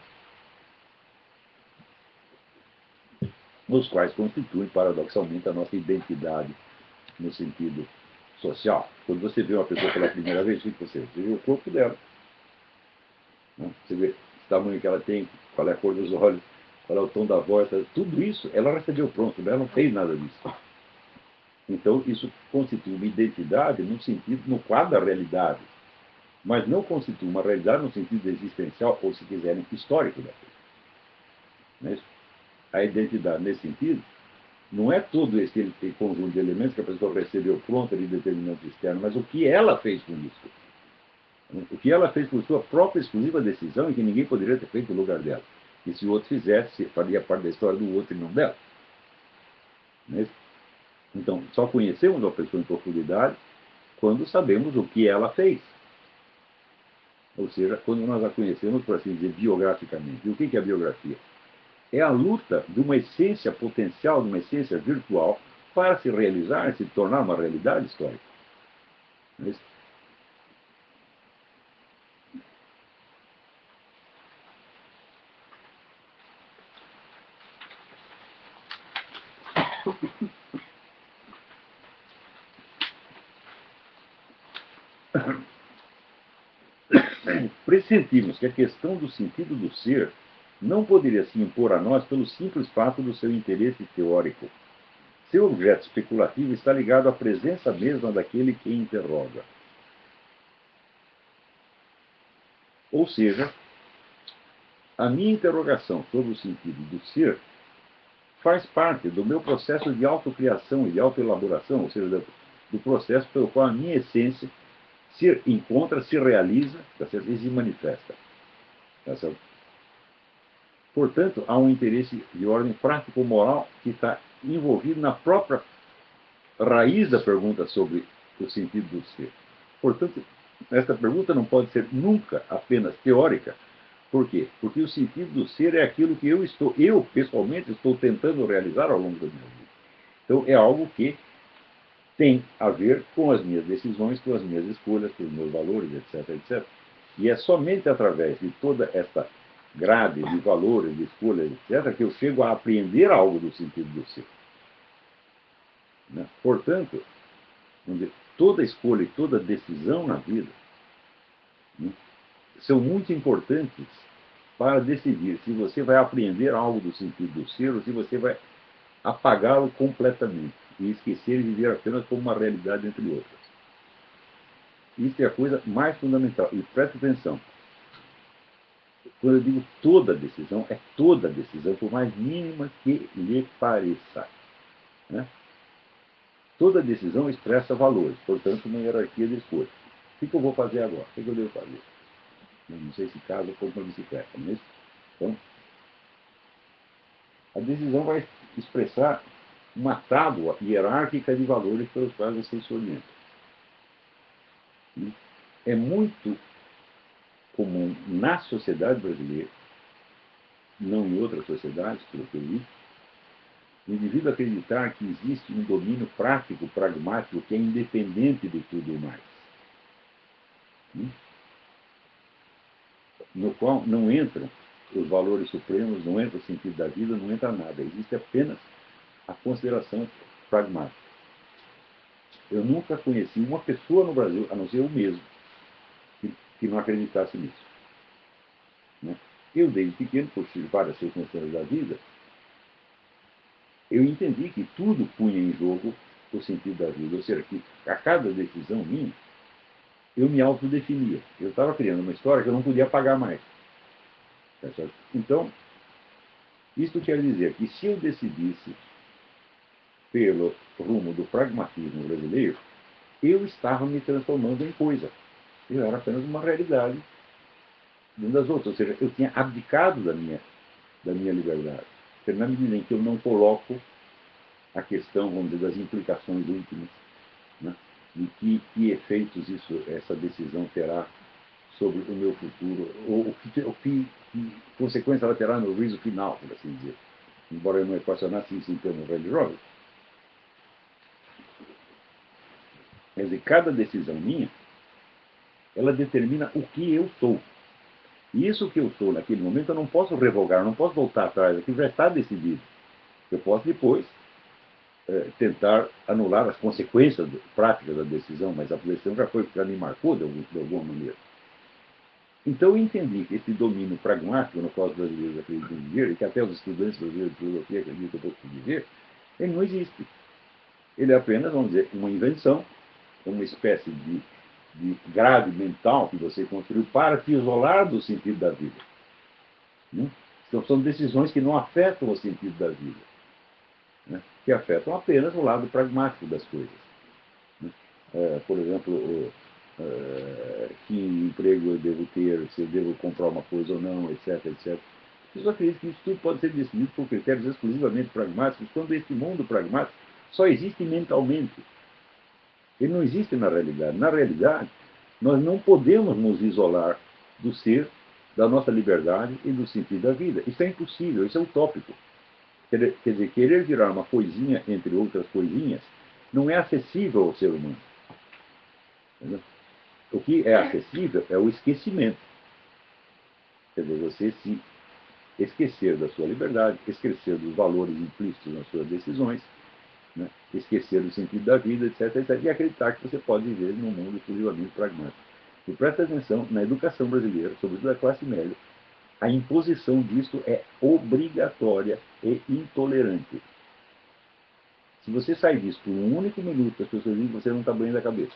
os quais constituem, paradoxalmente, a nossa identidade no sentido social. Quando você vê uma pessoa pela primeira vez, você vê o corpo dela. Né? Você vê o tamanho que ela tem, qual é a cor dos olhos, qual é o tom da voz, tudo isso ela recebeu pronto, ela não fez nada disso. Então, isso constitui uma identidade no sentido, no quadro da realidade, mas não constitui uma realidade no sentido existencial, ou, se quiserem, histórico da coisa. A identidade, nesse sentido, não é todo esse conjunto de elementos que a pessoa recebeu pronta de determinante externo, mas o que ela fez com isso. O que ela fez por sua própria exclusiva decisão e que ninguém poderia ter feito no lugar dela. E se o outro fizesse, faria parte da história do outro e não dela. Então, só conhecemos a pessoa em profundidade quando sabemos o que ela fez. Ou seja, quando nós a conhecemos, por assim dizer, biograficamente. E o que é a biografia? É a luta de uma essência potencial, de uma essência virtual, para se realizar, se tornar uma realidade histórica. Pressentimos que a questão do sentido do ser não poderia se impor a nós pelo simples fato do seu interesse teórico. Seu objeto especulativo está ligado à presença mesma daquele que interroga. Ou seja, a minha interrogação sobre o sentido do ser faz parte do meu processo de autocriação e de autoelaboração, ou seja, do processo pelo qual a minha essência se encontra, se realiza, tá certo? E se manifesta. Tá certo? Portanto, há um interesse de ordem prático-moral que está envolvido na própria raiz da pergunta sobre o sentido do ser. Portanto, esta pergunta não pode ser nunca apenas teórica. Por quê? Porque o sentido do ser é aquilo que eu pessoalmente estou tentando realizar ao longo da minha vida. Então, é algo que tem a ver com as minhas decisões, com as minhas escolhas, com os meus valores, etc, etc. E é somente através de toda esta grade de valores, de escolhas, etc., que eu chego a apreender algo do sentido do ser. Portanto, toda escolha e toda decisão na vida são muito importantes para decidir se você vai apreender algo do sentido do ser ou se você vai apagá-lo completamente e esquecer e viver apenas como uma realidade entre outras. Isso é a coisa mais fundamental. E preste atenção. Quando eu digo toda decisão, é toda decisão, por mais mínima que lhe pareça. Né? Toda decisão expressa valores, portanto, uma hierarquia de escolha. O que eu vou fazer agora? O que eu devo fazer? Eu não sei se casa ou compra uma bicicleta. Mas, então, a decisão vai expressar uma tábua hierárquica de valores pelos quais você se orienta. É muito comum na sociedade brasileira, não em outras sociedades, pelo que eu li, o indivíduo acreditar que existe um domínio prático, pragmático, que é independente de tudo mais. No qual não entram os valores supremos, não entra o sentido da vida, não entra nada. Existe apenas a consideração pragmática. Eu nunca conheci uma pessoa no Brasil, a não ser eu mesmo, que não acreditasse nisso. Eu, desde pequeno, por várias circunstâncias da vida, eu entendi que tudo punha em jogo o sentido da vida. Ou seja, que a cada decisão minha, eu me autodefinia. Eu estava criando uma história que eu não podia apagar mais. Então, isso quer dizer que se eu decidisse pelo rumo do pragmatismo brasileiro, eu estava me transformando em coisa. Eu era apenas uma realidade dentro das outras. Ou seja, eu tinha abdicado da minha liberdade. Na medida em que eu não coloco a questão, vamos dizer, das implicações últimas, né? De que efeitos essa decisão terá sobre o meu futuro, ou que consequência ela terá no juízo final, por assim dizer. Embora eu não equacionasse isso em termos religiosos. Quer dizer, cada decisão minha, ela determina o que eu sou. E isso que eu sou naquele momento eu não posso revogar, eu não posso voltar atrás, aquilo já está decidido. Eu posso depois tentar anular as consequências práticas da decisão, mas a decisão já me marcou de alguma maneira. Então eu entendi que esse domínio pragmático no qual os brasileiros acreditam viver, e que até os estudantes brasileiros de filosofia acreditam que viver, ele não existe. Ele é apenas, vamos dizer, uma invenção, uma espécie de grade mental que você construiu para te isolar do sentido da vida. Né? Então, são decisões que não afetam o sentido da vida, né? Que afetam apenas o lado pragmático das coisas. Né? Por exemplo, que emprego eu devo ter, se eu devo comprar uma coisa ou não, etc, etc. Eu só acredito que isso tudo pode ser decidido por critérios exclusivamente pragmáticos, quando esse mundo pragmático só existe mentalmente. Ele não existe na realidade. Na realidade, nós não podemos nos isolar do ser, da nossa liberdade e do sentido da vida. Isso é impossível, isso é utópico. Quer dizer, querer virar uma coisinha entre outras coisinhas não é acessível ao ser humano. Entendeu? O que é acessível é o esquecimento. Quer dizer, você se esquecer da sua liberdade, esquecer dos valores implícitos nas suas decisões, né? Esquecer do sentido da vida, etc, etc, e acreditar que você pode viver num mundo exclusivamente pragmático. E presta atenção, na educação brasileira, sobretudo da classe média, a imposição disso é obrigatória e intolerante. Se você sai disso por um único minuto, as pessoas dizem que você não está bem da cabeça.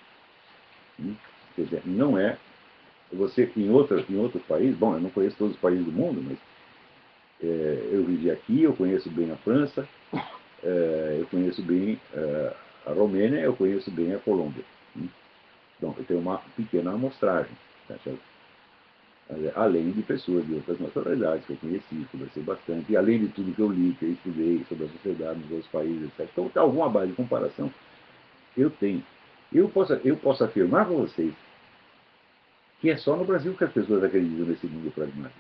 Quer dizer, não é. Você, em outros países, bom, eu não conheço todos os países do mundo, mas eu vivi aqui, eu conheço bem a França, eu conheço bem a Romênia, eu conheço bem a Colômbia. Então, eu tenho uma pequena amostragem, tá certo? Além de pessoas de outras nacionalidades que eu conheci, conversei bastante, e além de tudo que eu li, que eu estudei sobre a sociedade nos outros países, etc. Então, tem alguma base de comparação eu tenho. Eu posso afirmar para vocês que é só no Brasil que as pessoas acreditam nesse mundo pragmático.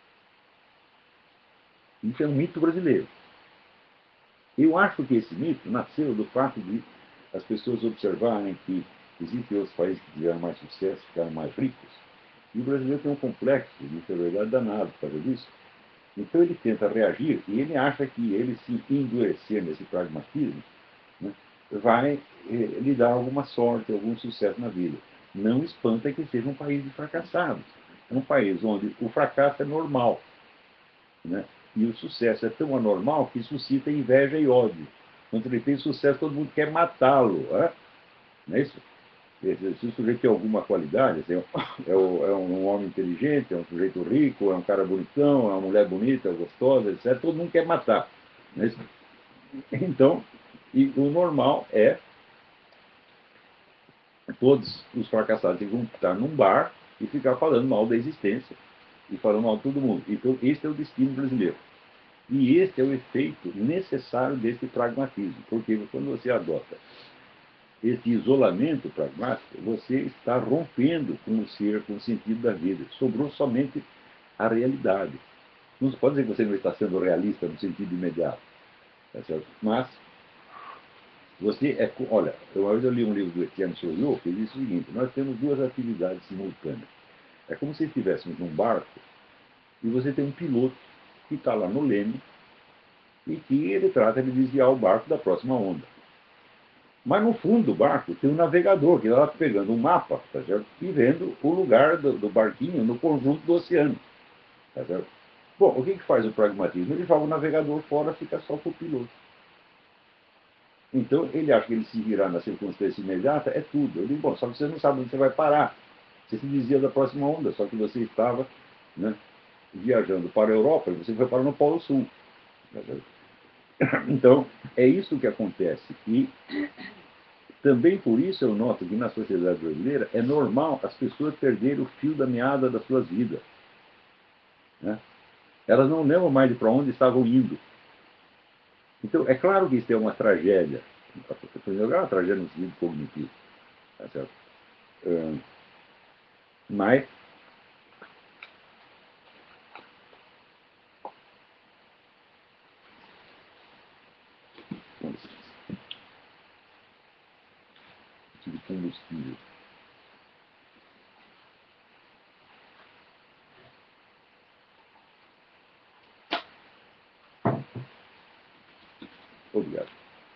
Isso é um mito brasileiro. Eu acho que esse mito nasceu do fato de as pessoas observarem que existem outros países que tiveram mais sucesso, ficaram mais ricos, e o brasileiro tem um complexo de inferioridade danado por causa disso. Então ele tenta reagir e ele acha que ele se endurecer nesse pragmatismo, né, vai lhe dar alguma sorte, algum sucesso na vida. Não espanta que seja um país de fracassados. É um país onde o fracasso é normal, né? E o sucesso é tão anormal que suscita inveja e ódio. Quando ele tem sucesso, todo mundo quer matá-lo. Não é isso? Se o sujeito tem alguma qualidade, assim, é um homem inteligente, é um sujeito rico, é um cara bonitão, é uma mulher bonita, gostosa, etc., todo mundo quer matar. Não é isso? Então, e o normal é todos os fracassados se juntar num bar e ficar falando mal da existência e falando mal de todo mundo. Então, esse é o destino brasileiro. E esse é o efeito necessário desse pragmatismo, porque quando você adota esse isolamento pragmático, você está rompendo com o ser, com o sentido da vida. Sobrou somente a realidade. Não se pode dizer que você não está sendo realista no sentido imediato, tá certo? Mas você é. Olha, uma vez eu li um livro do Etienne Souriau que diz o seguinte: nós temos duas atividades simultâneas. É como se estivéssemos num barco e você tem um piloto que está lá no leme e que ele trata de desviar o barco da próxima onda. Mas no fundo do barco tem um navegador que está pegando um mapa, tá certo? E vendo o lugar do barquinho no conjunto do oceano. Tá certo? Bom, o que faz o pragmatismo? Ele joga o navegador fora, fica só com o piloto. Então ele acha que ele se virar na circunstância imediata é tudo. Eu digo, bom, só que você não sabe onde você vai parar. Você se desvia da próxima onda, só que você estava, né, viajando para a Europa e você foi parar no Polo Sul. Tá certo? Então, é isso que acontece. E também por isso eu noto que na sociedade brasileira é normal as pessoas perderem o fio da meada das suas vidas. Né? Elas não lembram mais de para onde estavam indo. Então, é claro que isso é uma tragédia. É uma tragédia no sentido cognitivo. Tá certo? Mas, de combustível. Obrigado.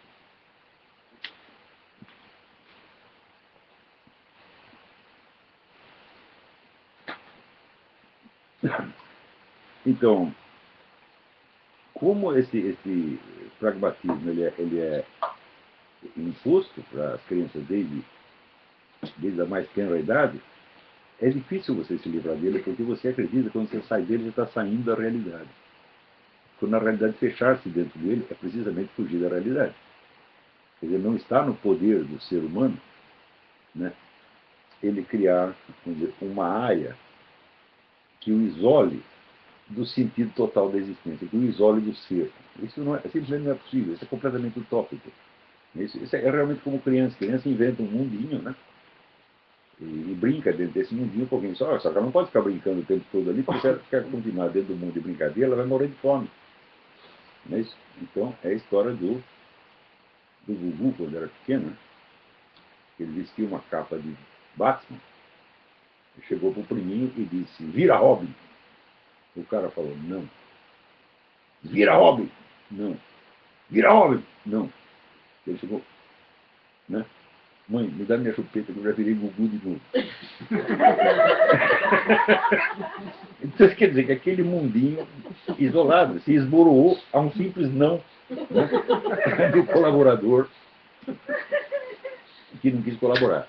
Então, como esse pragmatismo ele é imposto para as crianças desde a mais tenra idade, é difícil você se livrar dele, porque você acredita que quando você sai dele, você está saindo da realidade. Quando na realidade fechar-se dentro dele é precisamente fugir da realidade. Quer dizer, não está no poder do ser humano, né, ele criar, vamos dizer, uma área que o isole do sentido total da existência, que o isole do ser. Isso não é, simplesmente não é possível, isso é completamente utópico. Isso é realmente como criança. Criança inventa um mundinho, né? E brinca dentro desse mundinho com alguém só que ela não pode ficar brincando o tempo todo ali, porque se ela ficar continuar dentro do mundo de brincadeira, ela vai morrer de fome. Não é isso? Então, é a história do Gugu, quando era pequeno, né? Ele vestia uma capa de Batman, chegou para o priminho e disse, vira Robin. O cara falou, não. Vira Robin. Não. Vira Robin. Não. Ele chegou, né? Mãe, me dá minha chupeta que eu já virei Gugu de novo. Então, quer dizer que aquele mundinho isolado se esboroou a um simples não, né, do colaborador que não quis colaborar.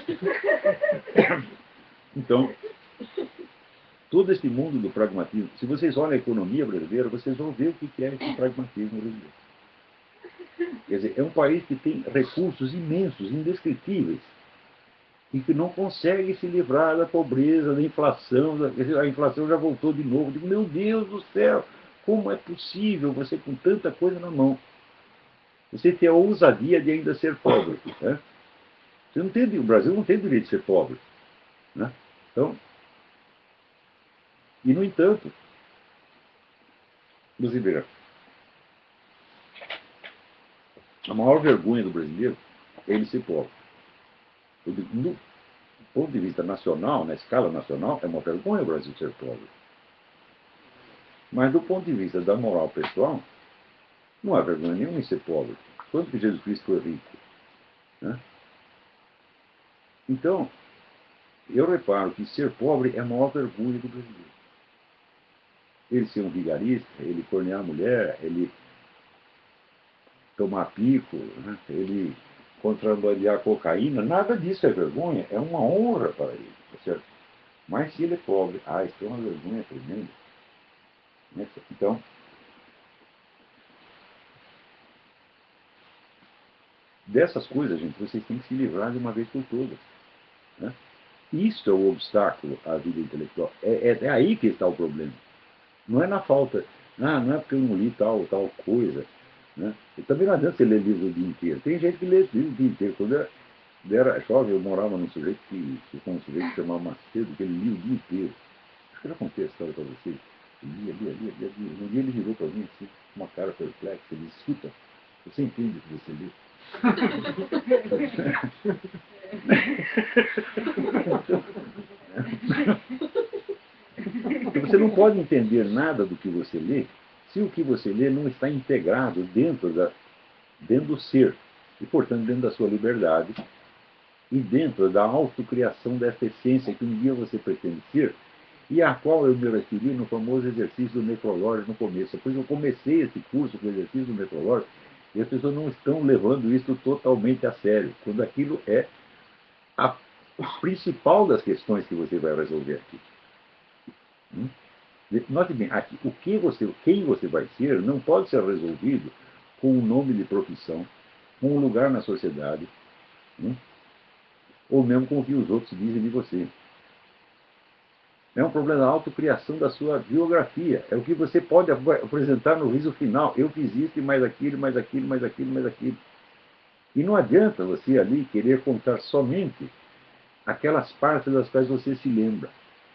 Então, todo esse mundo do pragmatismo, se vocês olham a economia brasileira, vocês vão ver o que é esse pragmatismo brasileiro. Quer dizer, é um país que tem recursos imensos, indescritíveis, e que não consegue se livrar da pobreza, da inflação. A inflação já voltou de novo. Eu digo, meu Deus do céu, como é possível você com tanta coisa na mão? Você ter a ousadia de ainda ser pobre. Né? Você não tem, o Brasil não tem direito de ser pobre. Né? Então, e no entanto, você verá, a maior vergonha do brasileiro é ele ser pobre. Do ponto de vista nacional, na escala nacional, é uma vergonha o Brasil ser pobre. Mas do ponto de vista da moral pessoal, não há vergonha nenhuma em ser pobre. Quanto que Jesus Cristo foi rico? Né? Então, eu reparo que ser pobre é a maior vergonha do brasileiro. Ele ser um vigarista, ele cornear a mulher, ele tomar pico, né? Ele contrabandear cocaína, nada disso é vergonha, é uma honra para ele. Tá certo? Mas se ele é pobre, isso é uma vergonha tremenda. Né? Então, dessas coisas, gente, vocês têm que se livrar de uma vez por todas. Né? Isso é o obstáculo à vida intelectual. É aí que está o problema. Não é na falta. Não é porque eu não li tal coisa. Né? E também não adianta você ler livro o dia inteiro. Tem gente que lê livro o dia inteiro. Quando eu era jovem, eu morava num sujeito com um sujeito que chamava Macedo, que ele lia o dia inteiro. Acho que eu já contei a história para vocês. Lia. Um dia ele virou para mim assim, com uma cara perplexa. Ele disse, escuta, você entende o que você lê? Porque você não pode entender nada do que você lê se o que você lê não está integrado dentro do ser e, portanto, dentro da sua liberdade e dentro da autocriação dessa essência que um dia você pretende ser e à qual eu me referi no famoso exercício do necrológio no começo. Depois eu comecei esse curso com o exercício do necrológio e as pessoas não estão levando isso totalmente a sério, quando aquilo é a principal das questões que você vai resolver aqui. Note bem, aqui, quem você vai ser não pode ser resolvido com um nome de profissão, com um lugar na sociedade, ou mesmo com o que os outros dizem de você. É um problema da autocriação da sua biografia. É o que você pode apresentar no riso final. Eu fiz isso e mais aquilo, mais aquilo, mais aquilo, mais aquilo. E não adianta você ali querer contar somente aquelas partes das quais você se lembra.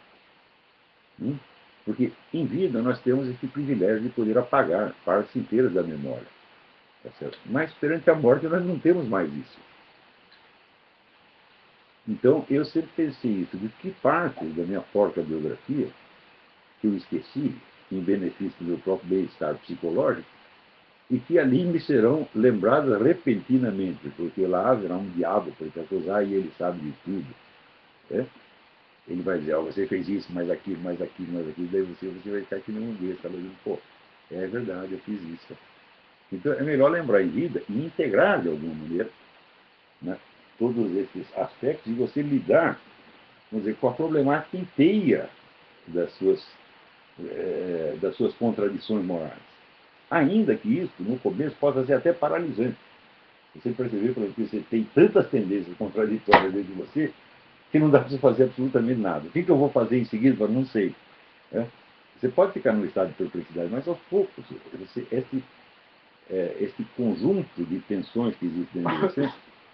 Porque em vida nós temos esse privilégio de poder apagar partes inteiras da memória. Tá certo? Mas perante a morte nós não temos mais isso. Então eu sempre pensei isso, de que parte da minha porca biografia que eu esqueci, em benefício do meu próprio bem-estar psicológico, e que ali me serão lembradas repentinamente, porque lá haverá um diabo para acusar e ele sabe de tudo. Né? Ele vai dizer, você fez isso, mais aquilo, mais aquilo, mais aquilo, daí você vai ficar que nem um besta, falando, pô, é verdade, eu fiz isso. Então é melhor lembrar em vida e integrar de alguma maneira, né, todos esses aspectos e você lidar, vamos dizer, com a problemática inteira das suas contradições morais. Ainda que isso, no começo, possa ser até paralisante. Você percebeu, por exemplo, que você tem tantas tendências contraditórias dentro de você que não dá para você fazer absolutamente nada. O que eu vou fazer em seguida? Não sei. É? Você pode ficar num estado de perplexidade, mas aos poucos, esse conjunto de tensões que existem dentro de você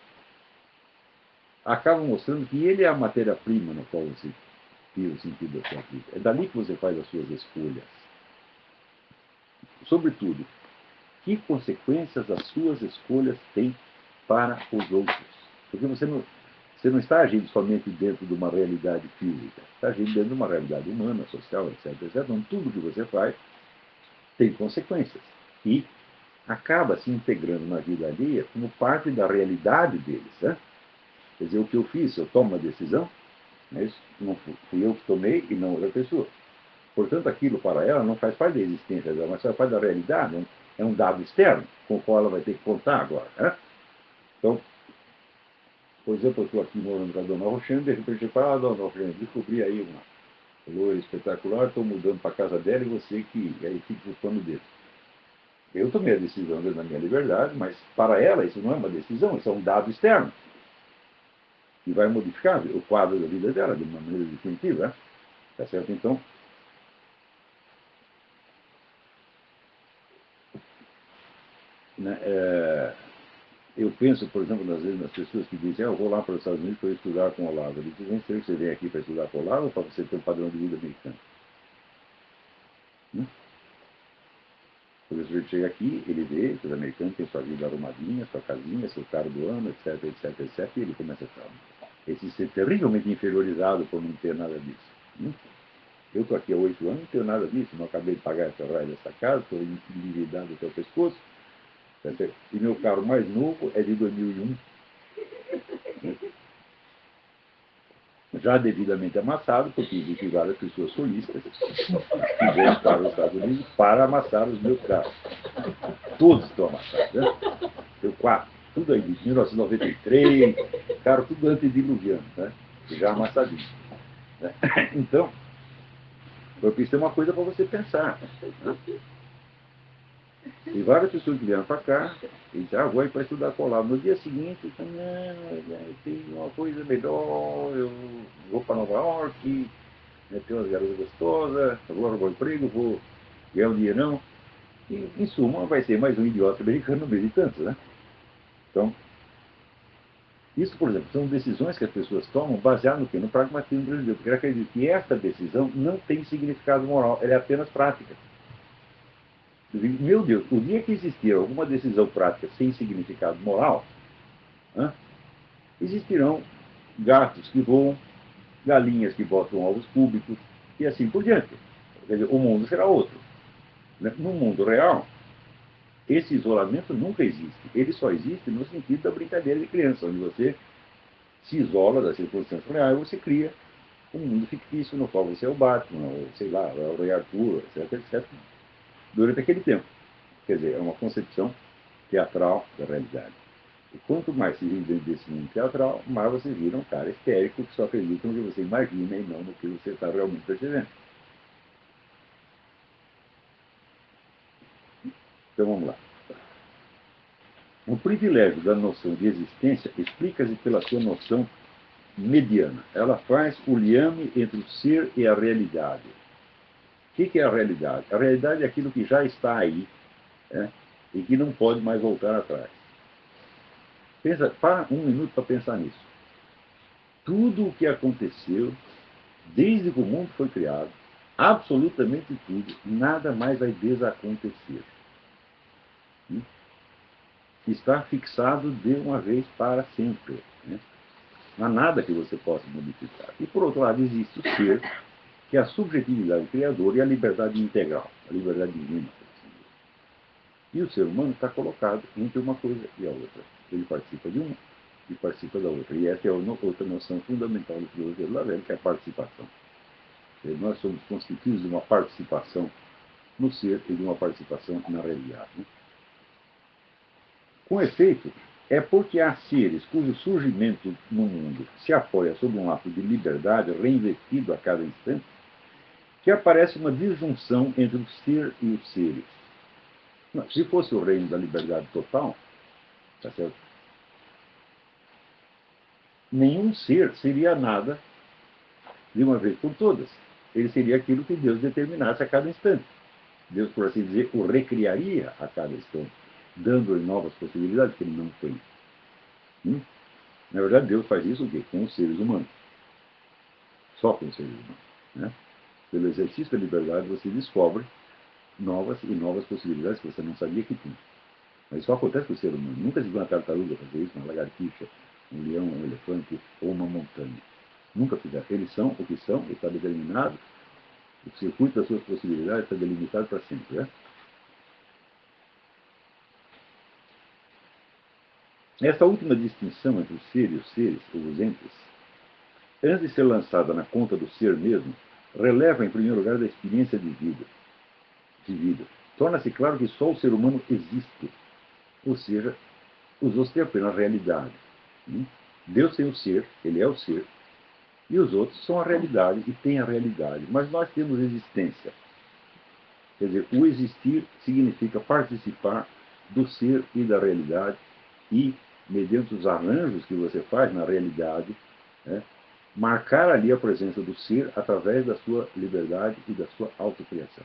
acaba mostrando que ele é a matéria-prima na qual você tira o sentido da sua vida. É dali que você faz as suas escolhas. Sobretudo, que consequências as suas escolhas têm para os outros? Porque você não está agindo somente dentro de uma realidade física, está agindo dentro de uma realidade humana, social, etc, etc. Então, tudo que você faz tem consequências. E acaba se integrando na vida alheia como parte da realidade deles. Né? Quer dizer, o que eu fiz, eu tomo uma decisão, mas não fui eu que tomei e não outra pessoa. Portanto, aquilo para ela não faz parte da existência dela, mas faz parte da realidade, é um dado externo com o qual ela vai ter que contar agora. Né? Então, por exemplo, eu estou aqui morando com a dona Roxane, de repente eu falo, dona Roxane, descobri aí uma loira espetacular, estou mudando para a casa dela e você que aí fica o pano dele. Eu tomei a decisão na minha liberdade, mas para ela isso não é uma decisão, isso é um dado externo. E vai modificar o quadro da vida dela de uma maneira definitiva. Né? Tá certo? Então, né, eu penso, por exemplo, às vezes nas pessoas que dizem, eu vou lá para os Estados Unidos para estudar com o Olavo. Eles dizem, será que você vem aqui para estudar com o Olavo ou para você ter um padrão de vida americano? Quando o sujeito chega aqui, ele vê que os americanos têm sua vida arrumadinha, sua casinha, seu carro do ano, etc, etc, etc, e ele começa a falar. Esse ser terrivelmente inferiorizado por não ter nada disso. Eu estou aqui há 8 anos, não tenho nada disso, não acabei de pagar essa raia dessa casa, estou endividado até o pescoço, e meu carro mais novo é de 2001. Já devidamente amassado, porque existem várias pessoas solistas que vêm para os Estados Unidos para amassar os meus carros. Todos estão amassados, né? Tem 4, tudo aí, de 1993, carro tudo antediluviano, né? Já amassadinho. Né? Então, eu fiz uma coisa para você pensar. Né? E várias pessoas que vieram para cá e disseram, vou ir para estudar colado. No dia seguinte, não, tem uma coisa melhor, eu vou para Nova York, né, ter umas garotas gostosas, agora vou emprego, vou ganhar um dinheirão. E, em suma, vai ser mais um idiota americano no meio de tantos, né? Então, isso, por exemplo, são decisões que as pessoas tomam baseadas no quê? No pragmatismo brasileiro. Porque eu acredito que esta decisão não tem significado moral, ela é apenas prática. Meu Deus, o dia que existir alguma decisão prática sem significado moral, né, existirão gatos que voam, galinhas que botam ovos públicos e assim por diante. Quer dizer, o mundo será outro. Né? No mundo real, esse isolamento nunca existe. Ele só existe no sentido da brincadeira de criança, onde você se isola das circunstâncias reais e você cria um mundo fictício no qual você é o Batman, ou sei lá, é o Rei Arthur, etc, etc, durante aquele tempo. Quer dizer, é uma concepção teatral da realidade. E quanto mais se vive dentro desse mundo teatral, mais você vira um cara histérico que só acredita no que você imagina e não no que você está realmente percebendo. Então vamos lá. O privilégio da noção de existência explica-se pela sua noção mediana. Ela faz o liame entre o ser e a realidade. O que é a realidade? A realidade é aquilo que já está aí, né, e que não pode mais voltar atrás. Para um minuto para pensar nisso. Tudo o que aconteceu, desde que o mundo foi criado, absolutamente tudo, nada mais vai desacontecer. Está fixado de uma vez para sempre. Né? Não há nada que você possa modificar. E, por outro lado, existe o ser, que é a subjetividade criadora e a liberdade integral, a liberdade divina. E o ser humano está colocado entre uma coisa e a outra. Ele participa de uma e participa da outra. E essa é outra noção fundamental da filosofia do Lavelle, que é a participação. Nós somos constituídos de uma participação no ser e de uma participação na realidade. Né? Com efeito, é porque há seres cujo surgimento no mundo se apoia sobre um ato de liberdade reinvestido a cada instante, que aparece uma disjunção entre o ser e os seres. Se fosse o reino da liberdade total, tá certo? Nenhum ser seria nada de uma vez por todas. Ele seria aquilo que Deus determinasse a cada instante. Deus, por assim dizer, o recriaria a cada instante, dando-lhe novas possibilidades que ele não tem. Na verdade, Deus faz isso o quê? Com os seres humanos. Só com os seres humanos. Né? Pelo exercício da liberdade, você descobre novas e novas possibilidades que você não sabia que tinha. Mas isso acontece com o ser humano. Nunca se viu uma tartaruga fazer isso, uma lagartixa, um leão, um elefante ou uma montanha. Nunca fizeram. Eles são o que são, está determinado. O circuito das suas possibilidades está delimitado para sempre. Né? Essa última distinção entre o ser e os seres, ou os entes, antes de ser lançada na conta do ser mesmo, releva, em primeiro lugar, da experiência de vida. Torna-se claro que só o ser humano existe, ou seja, usou-se apenas a realidade. Deus tem o ser, ele é o ser, e os outros são a realidade e têm a realidade, mas nós temos existência. Quer dizer, o existir significa participar do ser e da realidade e, mediante os arranjos que você faz na realidade, né, marcar ali a presença do ser através da sua liberdade e da sua autocriação.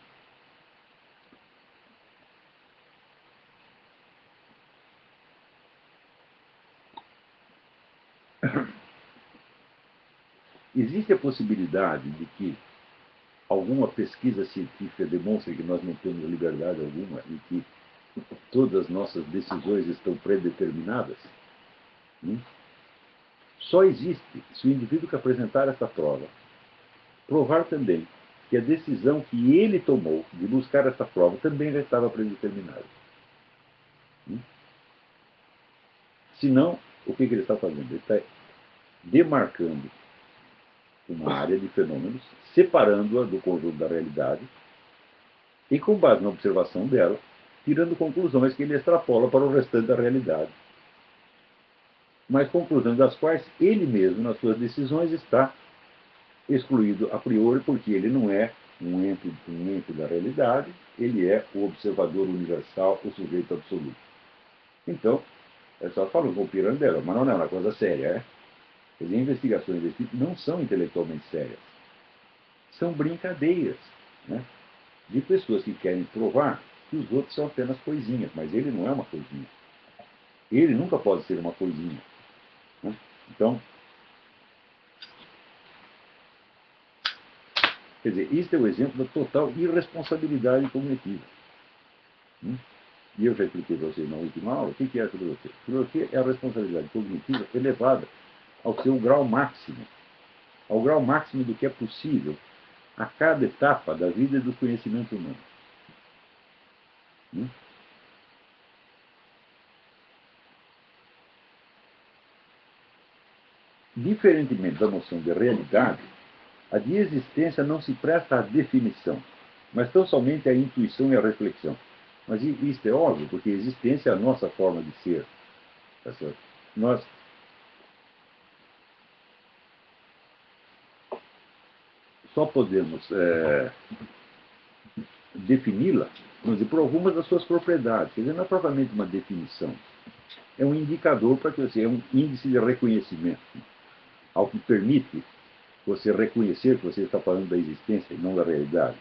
Existe a possibilidade de que alguma pesquisa científica demonstre que nós não temos liberdade alguma e que todas as nossas decisões estão predeterminadas? Só existe se o indivíduo que apresentar essa prova provar também que a decisão que ele tomou de buscar essa prova também já estava predeterminada. Senão, o que ele está fazendo? Ele está demarcando uma área de fenômenos, separando-a do conjunto da realidade e, com base na observação dela, tirando conclusões que ele extrapola para o restante da realidade. Mas conclusões das quais ele mesmo, nas suas decisões, está excluído a priori, porque ele não é um ente da realidade, ele é o observador universal, o sujeito absoluto. Então, é só falando com o Pirandello, mas não é uma coisa séria, é? Quer dizer, investigações desse tipo não são intelectualmente sérias. São brincadeiras, né, de pessoas que querem provar que os outros são apenas coisinhas, mas ele não é uma coisinha. Ele nunca pode ser uma coisinha. Né? Então, quer dizer, isso é o exemplo da total irresponsabilidade cognitiva. E eu já expliquei para vocês na última aula o que é a filosofia. A filosofia é a responsabilidade cognitiva elevada ao seu grau máximo, ao grau máximo do que é possível a cada etapa da vida e do conhecimento humano. Diferentemente da noção de realidade, a de existência não se presta à definição, mas tão somente à intuição e à reflexão. Mas isso é óbvio, porque a existência é a nossa forma de ser. Tá certo? Nós só podemos defini-la por algumas das suas propriedades. Quer dizer, não é propriamente uma definição. É um indicador para que você, é um índice de reconhecimento, ao que permite você reconhecer que você está falando da existência e não da realidade.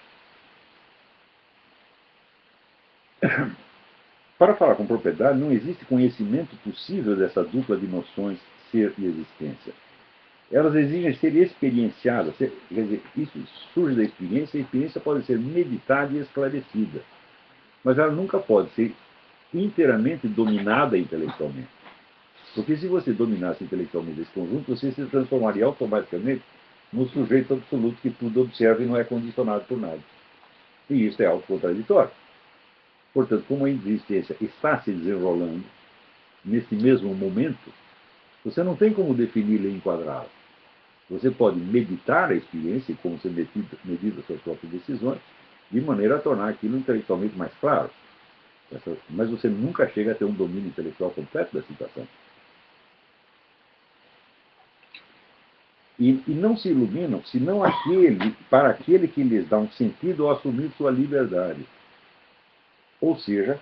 Para falar com propriedade, não existe conhecimento possível dessa dupla de noções, ser e existência. Elas exigem ser experienciadas, quer dizer, isso surge da experiência, e a experiência pode ser meditada e esclarecida, mas ela nunca pode ser inteiramente dominada intelectualmente. Porque se você dominasse intelectualmente esse conjunto, você se transformaria automaticamente no sujeito absoluto que tudo observa e não é condicionado por nada. E isso é autocontraditório. Portanto, como a existência está se desenrolando nesse mesmo momento, você não tem como defini-la e enquadrá-la. Você pode meditar a experiência e como você medita suas próprias decisões, de maneira a tornar aquilo intelectualmente mais claro. Mas você nunca chega a ter um domínio intelectual completo da situação. E não se iluminam senão para aquele que lhes dá um sentido ao assumir sua liberdade. Ou seja,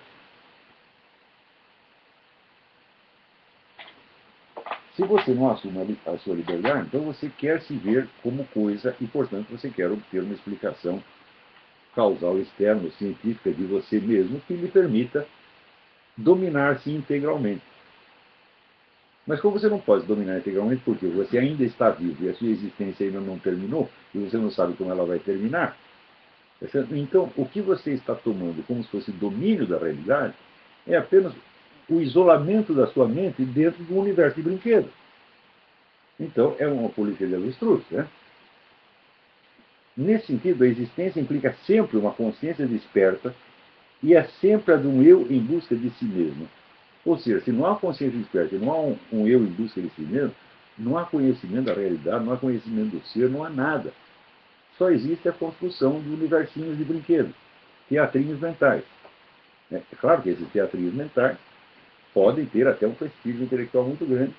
se você não assume a sua liberdade, então você quer se ver como coisa e, portanto, você quer obter uma explicação causal externa, científica de você mesmo, que lhe permita dominar-se integralmente. Mas como você não pode dominar integralmente, porque você ainda está vivo e a sua existência ainda não terminou, e você não sabe como ela vai terminar, então o que você está tomando como se fosse domínio da realidade é apenas o isolamento da sua mente dentro de um universo de brinquedo. Então é uma polícia de avestruz, né? Nesse sentido, a existência implica sempre uma consciência desperta e é sempre a de um eu em busca de si mesmo. Ou seja, se não há consciência desperta, não há um eu em busca de si mesmo, não há conhecimento da realidade, não há conhecimento do ser, não há nada. Só existe a construção de universinhos de brinquedo, teatrinhos mentais. É claro que esses teatrinhos mentais podem ter até um prestígio intelectual muito grande,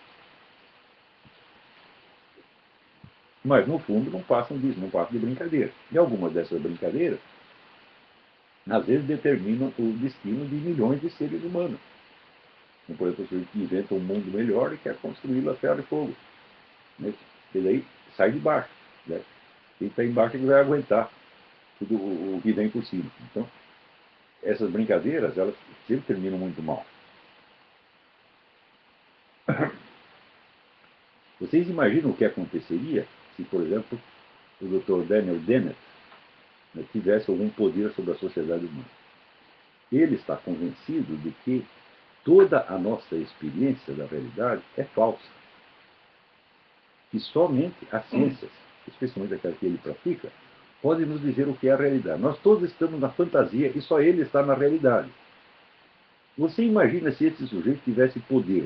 mas no fundo não passam disso, não passam de brincadeira. E algumas dessas brincadeiras, às vezes, determinam o destino de milhões de seres humanos. Por exemplo, a gente inventa um mundo melhor e quer construí-lo a ferro e fogo. Né? E daí sai de baixo. Né? Quem está embaixo é que vai aguentar tudo o que vem por cima. Então, essas brincadeiras, elas sempre terminam muito mal. Vocês imaginam o que aconteceria se, por exemplo, o Dr. Daniel Dennett, né, tivesse algum poder sobre a sociedade humana? Ele está convencido de que toda a nossa experiência da realidade é falsa. Que somente as ciências, especialmente aquelas que ele pratica, podem nos dizer o que é a realidade. Nós todos estamos na fantasia e só ele está na realidade. Você imagina se esse sujeito tivesse poder?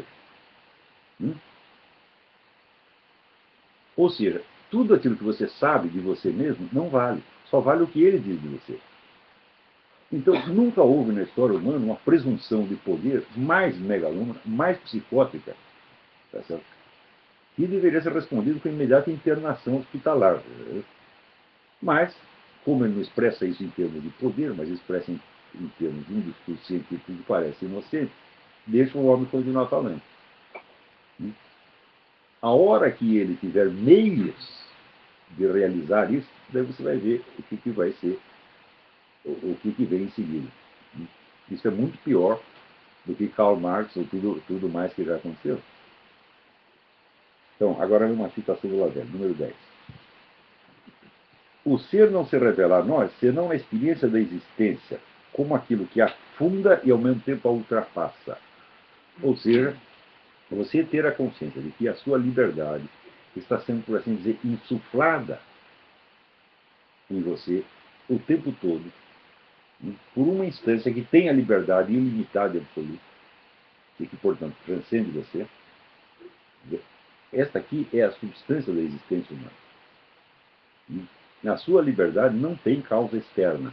Ou seja, tudo aquilo que você sabe de você mesmo não vale. Só vale o que ele diz de você. Então, nunca houve na história humana uma presunção de poder mais megalômana, mais psicótica, tá certo? Que deveria ser respondido com imediata internação hospitalar. Mas, como ele não expressa isso em termos de poder, mas expressa em termos de um discurso científico que parece inocente, deixa o homem continuar falando. A hora que ele tiver meios de realizar isso, daí você vai ver o que vai ser, o que vem em seguida. Isso é muito pior do que Karl Marx ou tudo mais que já aconteceu. Então, agora uma citação do Lavelle, número 10. O ser não se revela a nós senão na experiência da existência, como aquilo que afunda e ao mesmo tempo a ultrapassa. Ou seja, você ter a consciência de que a sua liberdade está sendo, por assim dizer, insuflada em você o tempo todo, por uma instância que tem a liberdade ilimitada e absoluta, e que, portanto, transcende você. Esta aqui é a substância da existência humana. Na sua liberdade não tem causa externa,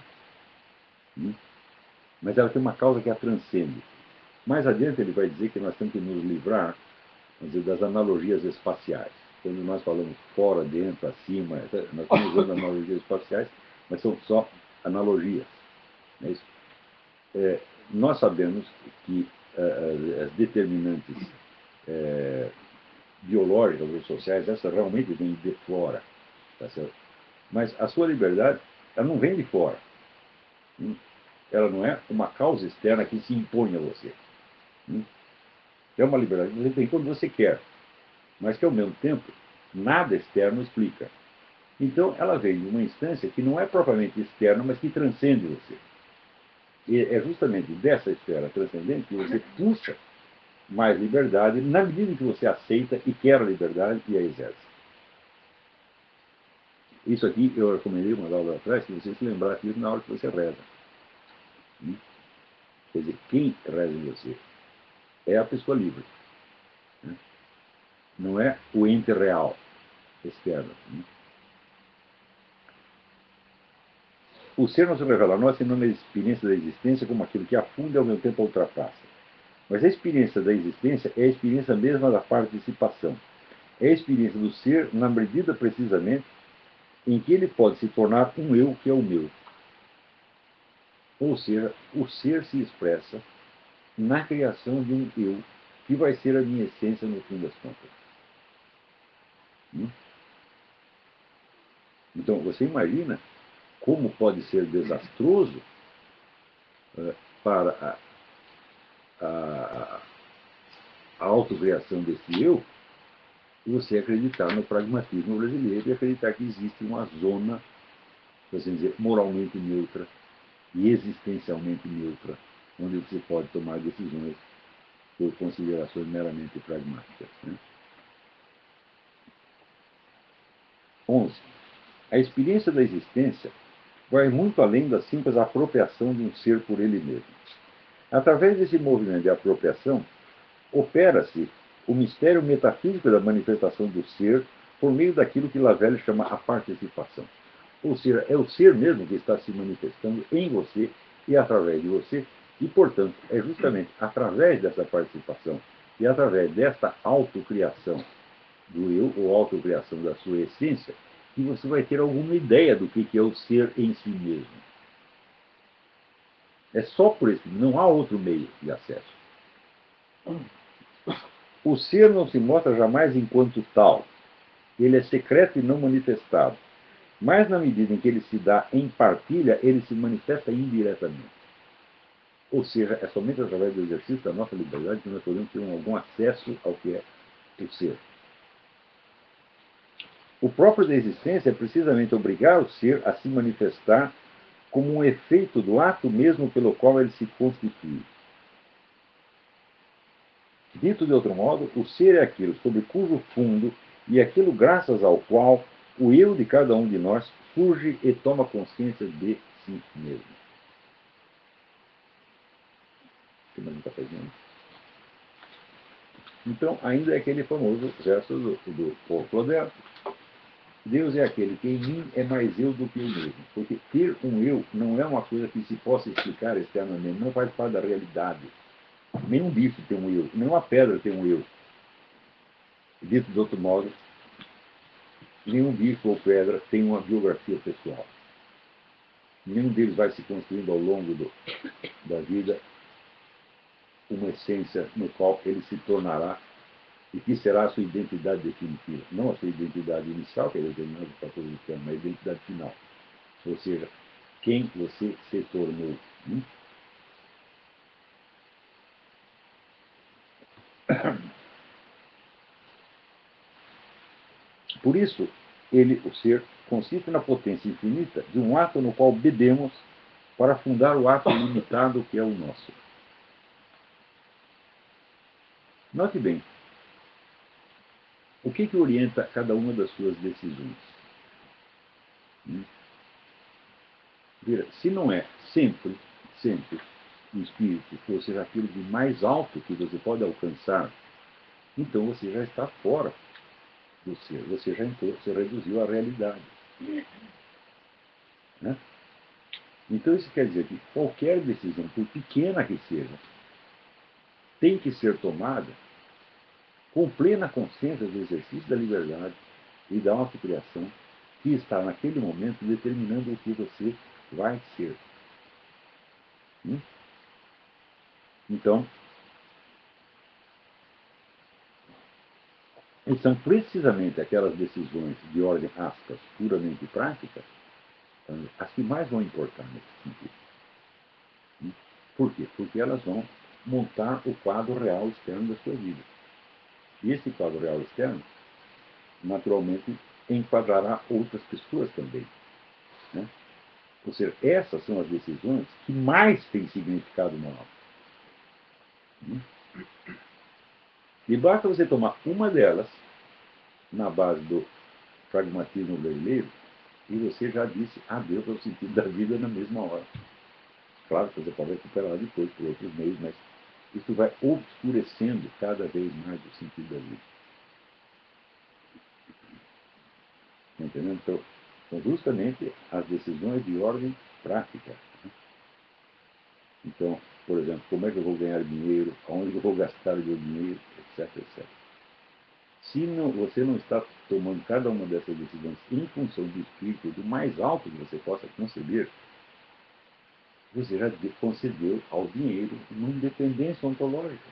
mas ela tem uma causa que a transcende. Mais adiante ele vai dizer que nós temos que nos livrar, vamos dizer, das analogias espaciais. Quando nós falamos fora, dentro, acima, nós estamos usando analogias espaciais, mas são só analogias. Não é isso? Nós sabemos que as determinantes biológicas ou sociais, essas realmente vêm de fora. Tá certo? Mas a sua liberdade, ela não vem de fora. Ela não é uma causa externa que se impõe a você. É uma liberdade que você tem quando você quer, mas que ao mesmo tempo nada externo explica. Então ela vem de uma instância que não é propriamente externa, mas que transcende você. E é justamente dessa esfera transcendente que você puxa mais liberdade na medida em que você aceita e quer a liberdade e a exerce. Isso aqui eu recomendei uma aula atrás, que você se lembrar disso na hora que você reza. Quer dizer, quem reza em você é a pessoa livre. Não é o ente real externo. O ser não se revela a nós senão na experiência da existência como aquilo que afunda e ao mesmo tempo ultrapassa. Mas a experiência da existência é a experiência mesma da participação. É a experiência do ser na medida precisamente em que ele pode se tornar um eu que é o meu. Ou seja, o ser se expressa na criação de um eu que vai ser a minha essência no fim das contas. Então, você imagina como pode ser desastroso para a autocriação desse eu você acreditar no pragmatismo brasileiro e acreditar que existe uma zona, por assim dizer, moralmente neutra e existencialmente neutra, onde você pode tomar decisões por considerações meramente pragmáticas. 11. A experiência da existência vai muito além da simples apropriação de um ser por ele mesmo. Através desse movimento de apropriação, opera-se o mistério metafísico da manifestação do ser por meio daquilo que Lavelle chama a participação. Ou seja, é o ser mesmo que está se manifestando em você e através de você, e, portanto, é justamente através dessa participação e através desta autocriação do eu, ou autocriação da sua essência, que você vai ter alguma ideia do que é o ser em si mesmo. É só por isso, não há outro meio de acesso. O ser não se mostra jamais enquanto tal. Ele é secreto e não manifestado. Mas na medida em que ele se dá em partilha, ele se manifesta indiretamente. Ou seja, é somente através do exercício da nossa liberdade que nós podemos ter algum acesso ao que é o ser. O próprio da existência é precisamente obrigar o ser a se manifestar como um efeito do ato mesmo pelo qual ele se constitui. Dito de outro modo, o ser é aquilo sobre cujo fundo e aquilo graças ao qual o eu de cada um de nós surge e toma consciência de si mesmo. Então, ainda é aquele famoso verso do Paul Claudel. Deus é aquele que em mim é mais eu do que eu mesmo. Porque ter um eu não é uma coisa que se possa explicar externamente, não faz parte da realidade. Nenhum bicho tem um eu, nenhuma pedra tem um eu. Dito de outro modo, nenhum bicho ou pedra tem uma biografia pessoal. Nenhum deles vai se construindo ao longo da vida uma essência no qual ele se tornará e que será a sua identidade definitiva. Não a sua identidade inicial, que é determinada por fatores externos, mas a identidade final. Ou seja, quem você se tornou. Por isso, ele, o ser, consiste na potência infinita de um ato no qual bebemos para fundar o ato limitado que é o nosso. Note bem, o que orienta cada uma das suas decisões? Veja, se não é sempre o espírito, ou seja, aquilo de mais alto que você pode alcançar, então você já está fora do ser, você já entrou, você reduziu a realidade. Né? Então isso quer dizer que qualquer decisão, por pequena que seja, tem que ser tomada com plena consciência do exercício da liberdade e da autocriação que está naquele momento determinando o que você vai ser. Então, e são precisamente aquelas decisões de ordem, aspas, puramente prática, as que mais vão importar nesse sentido. Por quê? Porque elas vão montar o quadro real externo da sua vida. E esse quadro real externo, naturalmente, enquadrará outras pessoas também. Né? Ou seja, essas são as decisões que mais têm significado moral. E basta você tomar uma delas, na base do pragmatismo brasileiro, e você já disse adeus ao sentido da vida na mesma hora. Claro que você pode recuperar depois por outros meios, mas isso vai obscurecendo cada vez mais o sentido da vida. Entendeu? Então, justamente as decisões de ordem prática. Né? Então, por exemplo, como é que eu vou ganhar dinheiro, aonde eu vou gastar o meu dinheiro, etc, etc. Se não, você não está tomando cada uma dessas decisões em função do espírito, do mais alto que você possa conceber, você já concedeu ao dinheiro uma independência ontológica.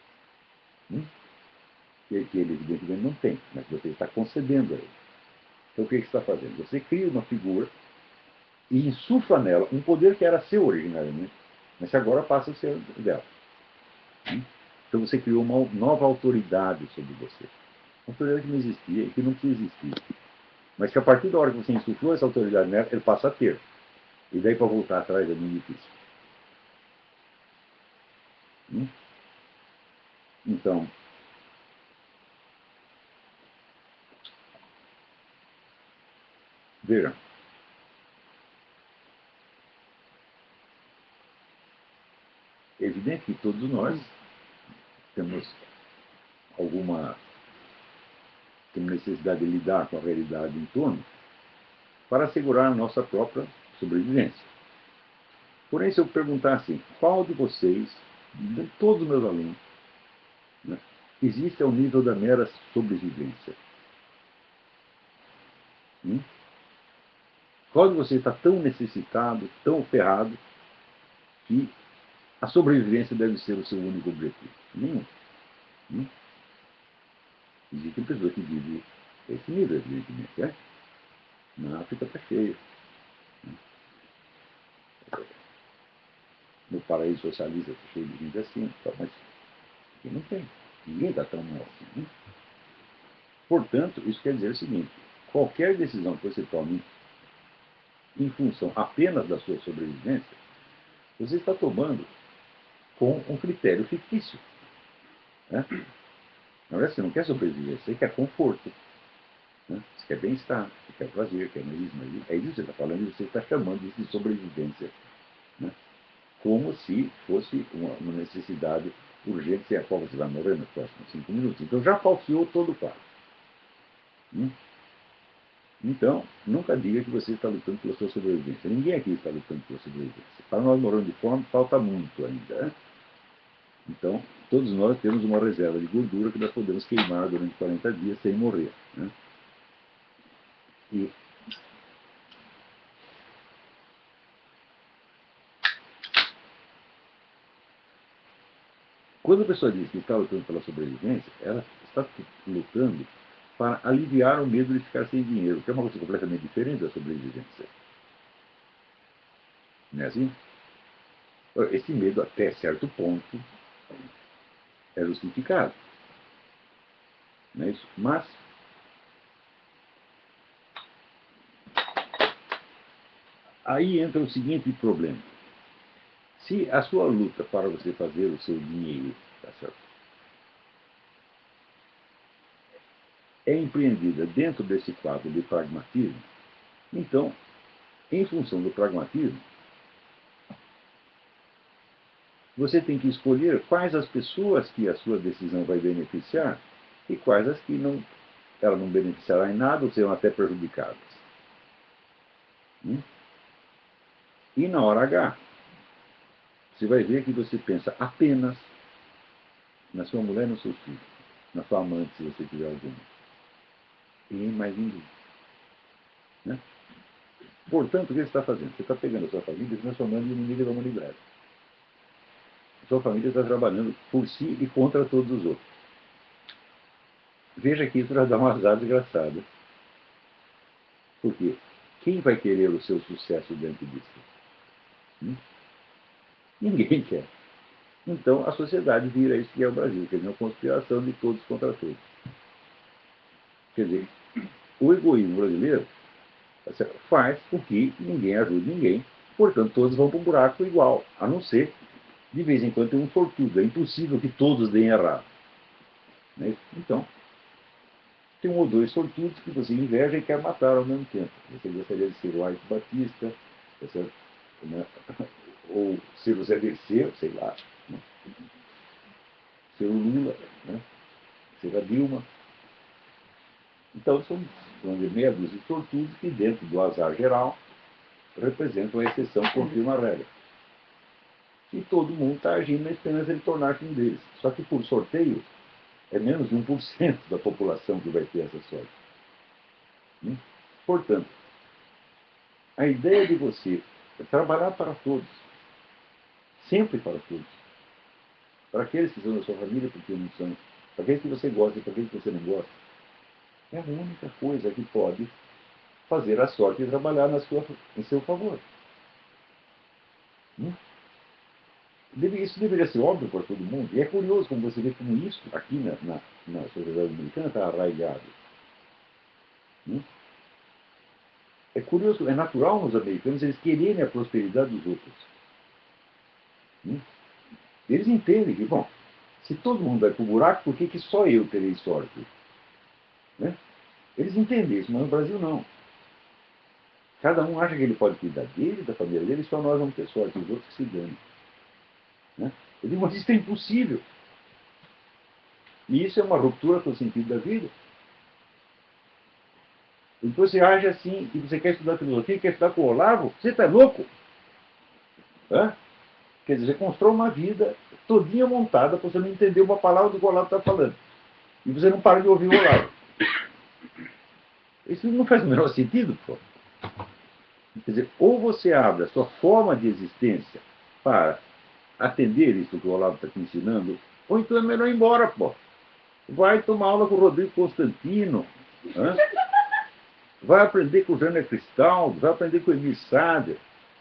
Que ele, evidentemente, não tem, mas você está concedendo a ele. Então, o que você está fazendo? Você cria uma figura e insufla nela um poder que era seu originariamente, mas que agora passa a ser dela. Então, você criou uma nova autoridade sobre você. Uma autoridade que não existia e que não precisa existir. Mas que a partir da hora que você insuflou essa autoridade nela, ele passa a ter. E daí para voltar atrás é muito difícil. Então, vejam. É evidente que todos nós temos necessidade de lidar com a realidade em torno para assegurar a nossa própria sobrevivência. Porém, se eu perguntar assim, qual de vocês, de todos os meus alunos, né, existe ao nível da mera sobrevivência? Qual de vocês está tão necessitado, tão ferrado, que a sobrevivência deve ser o seu único objetivo? Nenhum. Existem pessoas que vivem esse nível, evidentemente. Né? Na África está cheio. No paraíso socialista está cheio de gente assim, mas aqui não tem. Ninguém está tão mal assim. Portanto, isso quer dizer o seguinte: qualquer decisão que você tome em função apenas da sua sobrevivência, você está tomando com um critério fictício. Né? Na verdade, você não quer sobreviver, você quer conforto. Né? Você quer bem-estar, você quer prazer, quer mecanismo. É isso que você está falando e você está chamando isso de sobrevivência. Né? Como se fosse uma necessidade urgente, sem a qual você vai morrer nos próximos 5 minutos. Então já falseou todo o quadro. Então, nunca diga que você está lutando pela sua sobrevivência. Ninguém aqui está lutando pela sobrevivência. Para nós morando de fome, falta muito ainda. Né? Então, todos nós temos uma reserva de gordura que nós podemos queimar durante 40 dias sem morrer. Né? E quando a pessoa diz que está lutando pela sobrevivência, ela está lutando para aliviar o medo de ficar sem dinheiro, que é uma coisa completamente diferente da sobrevivência. Não é assim? Esse medo, até certo ponto, é justificado. Não é isso? Mas aí entra o seguinte problema. Se a sua luta para você fazer o seu dinheiro, tá certo, é empreendida dentro desse quadro de pragmatismo, então, em função do pragmatismo, você tem que escolher quais as pessoas que a sua decisão vai beneficiar e quais as que não, ela não beneficiará em nada ou serão até prejudicadas. E na hora H, você vai ver que você pensa apenas na sua mulher e nos seus filhos, na sua amante, se você tiver alguma, e em mais ninguém. Né? Portanto, o que você está fazendo? Você está pegando a sua família e transformando em inimiga da humanidade. A sua família está trabalhando por si e contra todos os outros. Veja que isso vai dar uma azar desgraçada. Por quê? Quem vai querer o seu sucesso diante disso? Ninguém quer. Então, a sociedade vira isso que é o Brasil, quer dizer, uma conspiração de todos contra todos. Quer dizer, o egoísmo brasileiro faz com que ninguém ajude ninguém, portanto, todos vão para um buraco igual, a não ser, de vez em quando, tem um sortudo. É impossível que todos deem errado. Né? Então, tem um ou dois sortudos que você inveja e quer matar ao mesmo tempo. Você gostaria de ser o Arte Batista, né? Ou ser o Zé Dirceu, sei lá, né? Ser o Lula, né? Ser a Dilma. Então, são meia dúzia de sortudos que, dentro do azar geral, representam a exceção que confirma a regra. E todo mundo está agindo na esperança de tornar-se um deles. Só que por sorteio, é menos de 1% da população que vai ter essa sorte. Portanto, a ideia de você é trabalhar para todos, sempre para todos. Para aqueles que são da sua família, porque não são. Para aqueles que você gosta e para aqueles que você não gosta. É a única coisa que pode fazer a sorte trabalhar em seu favor. Isso deveria ser óbvio para todo mundo. E é curioso como você vê como isso, aqui na sociedade americana, está arraigado. É curioso, é natural nos americanos eles quererem a prosperidade dos outros. Eles entendem que, bom, se todo mundo vai para o buraco, por que só eu terei sorte? Eles entendem isso, mas no Brasil não. Cada um acha que ele pode cuidar dele, da família dele, e só nós vamos ter sorte, os outros que se danem. Eu digo, mas isso é impossível. E isso é uma ruptura com o sentido da vida. Então você age assim, e você quer estudar filosofia, quer estudar com o Olavo, você está louco? Quer dizer, você constrói uma vida todinha montada para você não entender uma palavra do que o Olavo está falando. E você não para de ouvir o Olavo. Isso não faz o menor sentido, pô. Quer dizer, ou você abre a sua forma de existência para atender isso que o Olavo está te ensinando, ou então é melhor ir embora, pô. Vai tomar aula com o Rodrigo Constantino, vai aprender com o Jânio Cristaldo, vai aprender com o Emir Sader.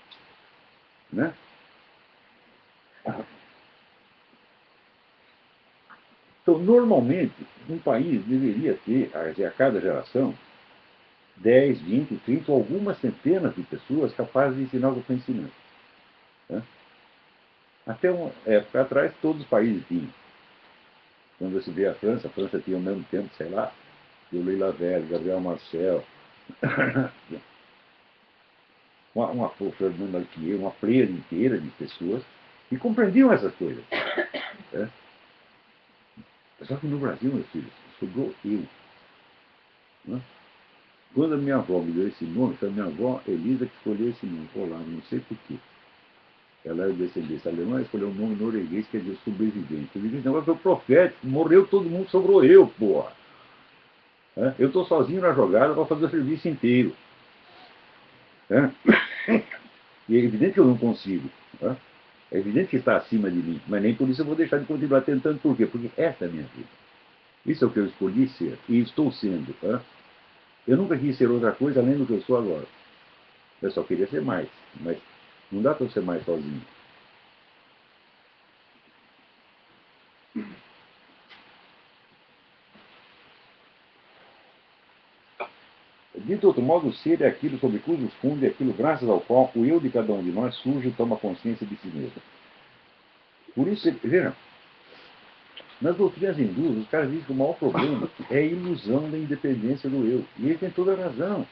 Então, normalmente, um país deveria ter, a cada geração, 10, 20, 30 ou algumas centenas de pessoas capazes de ensinar o que eu estou ensinando. Até uma época atrás, todos os países tinham. Quando você vê a França tinha ao mesmo tempo, sei lá, o Louis Lavelle, Gabriel Marcel, uma Fernanda Alquier, uma pleia inteira de pessoas que compreendiam essas coisas. Só que no Brasil, meus filhos, sobrou eu. Quando a minha avó me deu esse nome, foi a minha avó Elisa que escolheu esse nome. Olá, não sei porquê. Ela é descendência alemã, escolheu um nome norueguês, que é de sobrevivente. Eu disse, não, foi profético, morreu todo mundo, sobrou eu, porra. Eu estou sozinho na jogada para fazer o serviço inteiro. E é evidente que eu não consigo. É evidente que está acima de mim, mas nem por isso eu vou deixar de continuar tentando. Por quê? Porque essa é a minha vida. Isso é o que eu escolhi ser e estou sendo. Eu nunca quis ser outra coisa além do que eu sou agora. Eu só queria ser mais, mas não dá para eu ser mais sozinho. Dito outro modo, o ser é aquilo sobre cujos fundos e aquilo graças ao qual o eu de cada um de nós surge e toma consciência de si mesmo. Por isso, veja, nas doutrinas hindus, os caras dizem que o maior problema é a ilusão da independência do eu. E ele tem toda a razão.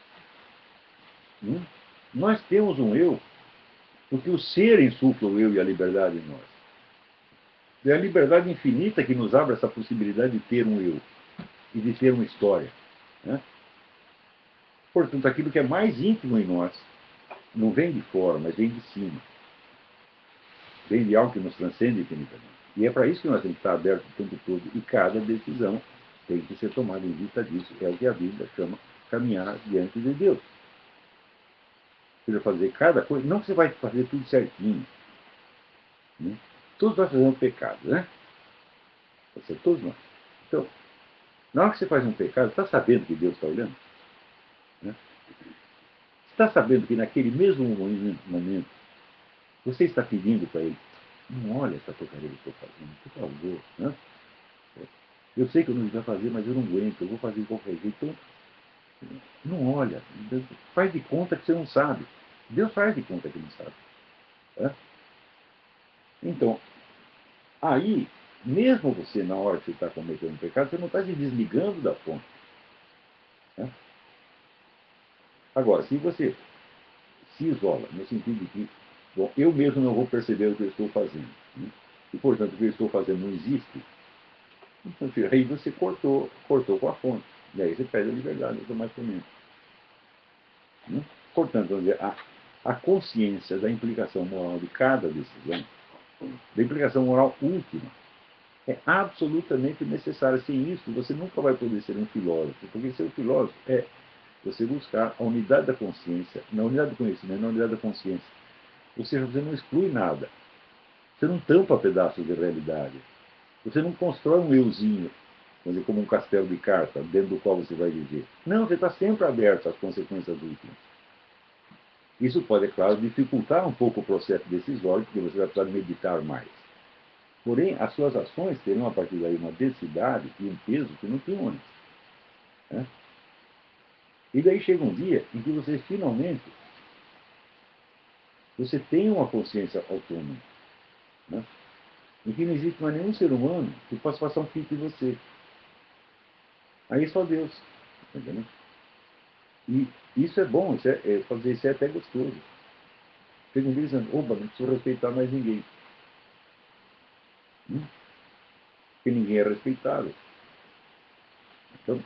Nós temos um eu, porque o ser insufla o eu e a liberdade em nós. É a liberdade infinita que nos abre essa possibilidade de ter um eu e de ter uma história. Portanto, aquilo que é mais íntimo em nós não vem de fora, mas vem de cima. Vem de algo que nos transcende infinitamente. E é para isso que nós temos que estar abertos o tempo todo. E cada decisão tem que ser tomada em vista disso. É o que a Bíblia chama caminhar diante de Deus. Ou seja, fazer cada coisa. Não que você vai fazer tudo certinho. Todos nós fazemos pecado, né? Todos nós. Então, na hora que você faz um pecado, você está sabendo que Deus está olhando? Você está sabendo que naquele mesmo momento você está pedindo para Ele, não olha essa porcaria que eu estou fazendo, por favor. Eu sei que eu não devia fazer, mas eu não aguento, eu vou fazer de qualquer jeito. Então, não olha, faz de conta que você não sabe. Deus faz de conta que não sabe. Então, aí, mesmo você, na hora que você está cometendo um pecado, você não está se desligando da fonte. Agora, se você se isola, no sentido de que, bom, eu mesmo não vou perceber o que eu estou fazendo, e, portanto, o que eu estou fazendo não existe, então, aí você cortou com a fonte. E aí você perde a liberdade automaticamente. Portanto, vamos dizer, a consciência da implicação moral de cada decisão, da implicação moral última, é absolutamente necessária. Sem isso, você nunca vai poder ser um filósofo, porque ser um filósofo é você buscar a unidade da consciência, na unidade do conhecimento, na unidade da consciência. Ou seja, você não exclui nada. Você não tampa pedaços de realidade. Você não constrói um euzinho, como um castelo de carta, dentro do qual você vai viver. Não, você está sempre aberto às consequências últimas. Isso pode, é claro, dificultar um pouco o processo decisório, porque você vai precisar meditar mais. Porém, as suas ações terão, a partir daí, uma densidade e um peso que não tinham antes. Né? E daí chega um dia em que você, finalmente, você tem uma consciência autônoma. Né? Em que não existe mais nenhum ser humano que possa passar um filtro em você. Aí só Deus. Entendeu? E isso é bom, fazer isso é até gostoso. Chega um dia dizendo, opa, não preciso respeitar mais ninguém. Porque ninguém é respeitado. Então,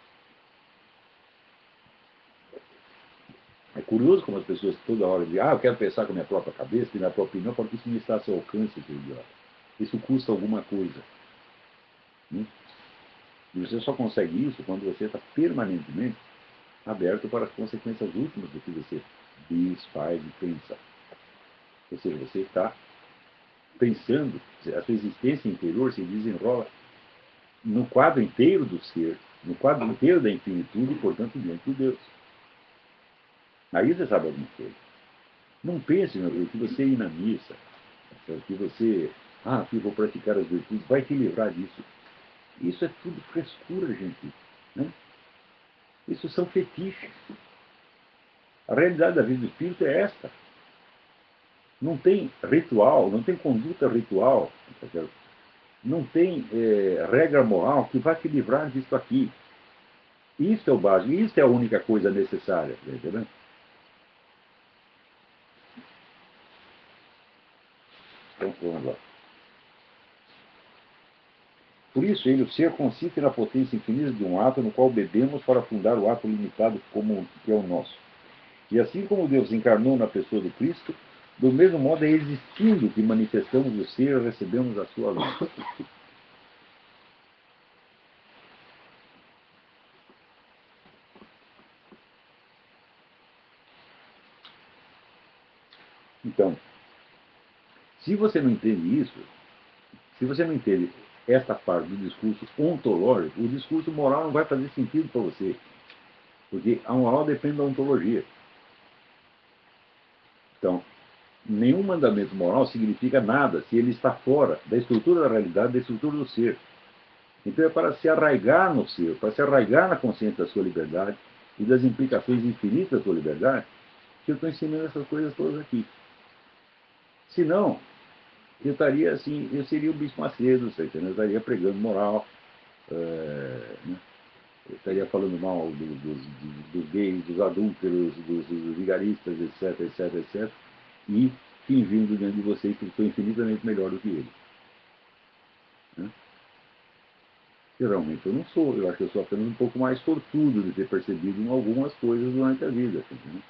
é curioso como as pessoas toda hora dizem, eu quero pensar com a minha própria cabeça, ter minha própria opinião, porque isso não está a seu alcance, seu idiota. Isso custa alguma coisa. E você só consegue isso quando você está permanentemente aberto para as consequências últimas do que você diz, faz e pensa. Ou seja, você está pensando, a sua existência interior se desenrola no quadro inteiro do ser, no quadro inteiro da infinitude e, portanto, diante de Deus. Aí você sabe alguma coisa. Não pense, meu filho, que você ir na missa, que você, que vou praticar as virtudes, vai te livrar disso. Isso é tudo frescura, gente. Né? Isso são fetiches. A realidade da vida do espírito é esta. Não tem ritual, não tem conduta ritual, não tem regra moral que vai te livrar disso aqui. Isso é o básico, isso é a única coisa necessária. Tá entendendo? Então, vamos lá. Por isso, ele, o ser, consiste na potência infinita de um ato no qual bebemos para fundar o ato limitado como que é o nosso. E assim como Deus encarnou na pessoa do Cristo, do mesmo modo é existindo que manifestamos o ser e recebemos a sua luz. Então, se você não entende isso, se você não entende esta parte do discurso ontológico, o discurso moral não vai fazer sentido para você. Porque a moral depende da ontologia. Então, nenhum mandamento moral significa nada se ele está fora da estrutura da realidade, da estrutura do ser. Então é para se arraigar no ser, para se arraigar na consciência da sua liberdade e das implicações infinitas da sua liberdade, que eu estou ensinando essas coisas todas aqui. Senão, eu estaria assim, eu seria o Bispo Macedo, eu estaria pregando moral, né? Eu estaria falando mal dos gays, dos adúlteros, dos vigaristas, etc, etc, etc, e fingindo diante de vocês que eu sou infinitamente melhor do que eles. Né? Geralmente eu não sou, eu acho que eu sou apenas um pouco mais sortudo de ter percebido algumas coisas durante a vida. Né?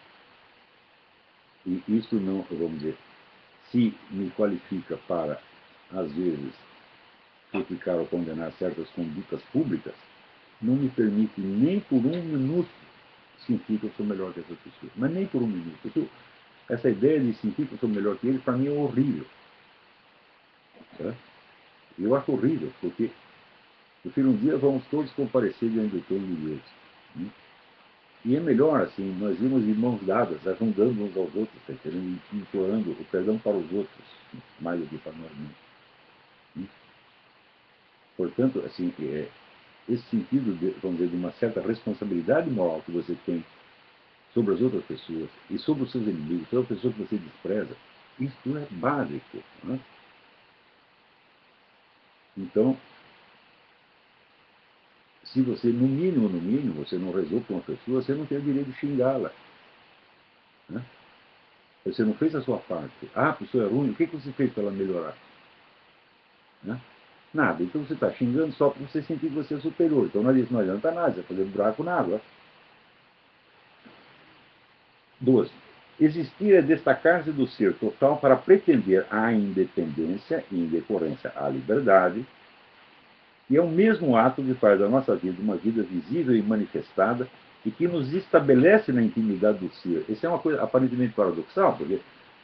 E isso não, vamos dizer, se me qualifica para, às vezes, criticar ou condenar certas condutas públicas, não me permite nem por um minuto sentir que eu sou melhor que essas pessoas. Mas nem por um minuto. Essa ideia de sentir que eu sou melhor que eles, para mim, é horrível. Tá? Eu acho horrível, porque no fim um dia vamos todos comparecer diante do trono de Deus. Né? E é melhor, assim, nós irmos de mãos dadas, ajudando uns aos outros, tá entendendo? Implorando o perdão para os outros, mais do que para nós mesmos. Né? Portanto, assim, esse sentido, vamos dizer, de uma certa responsabilidade moral que você tem sobre as outras pessoas e sobre os seus inimigos, sobre as pessoas que você despreza, isso é básico. Né? Então, se você, no mínimo, você não rezou com uma pessoa, você não tem o direito de xingá-la. Né? Você não fez a sua parte. A pessoa é ruim, o que você fez para ela melhorar? Né? Nada. Então você está xingando só para você sentir que você é superior. Então não adianta nada, você está fazendo buraco na água. 12. Existir é destacar-se do ser total para pretender à independência e, em decorrência, à liberdade, e é o mesmo ato que faz da nossa vida uma vida visível e manifestada e que nos estabelece na intimidade do ser. Isso é uma coisa aparentemente paradoxal, porque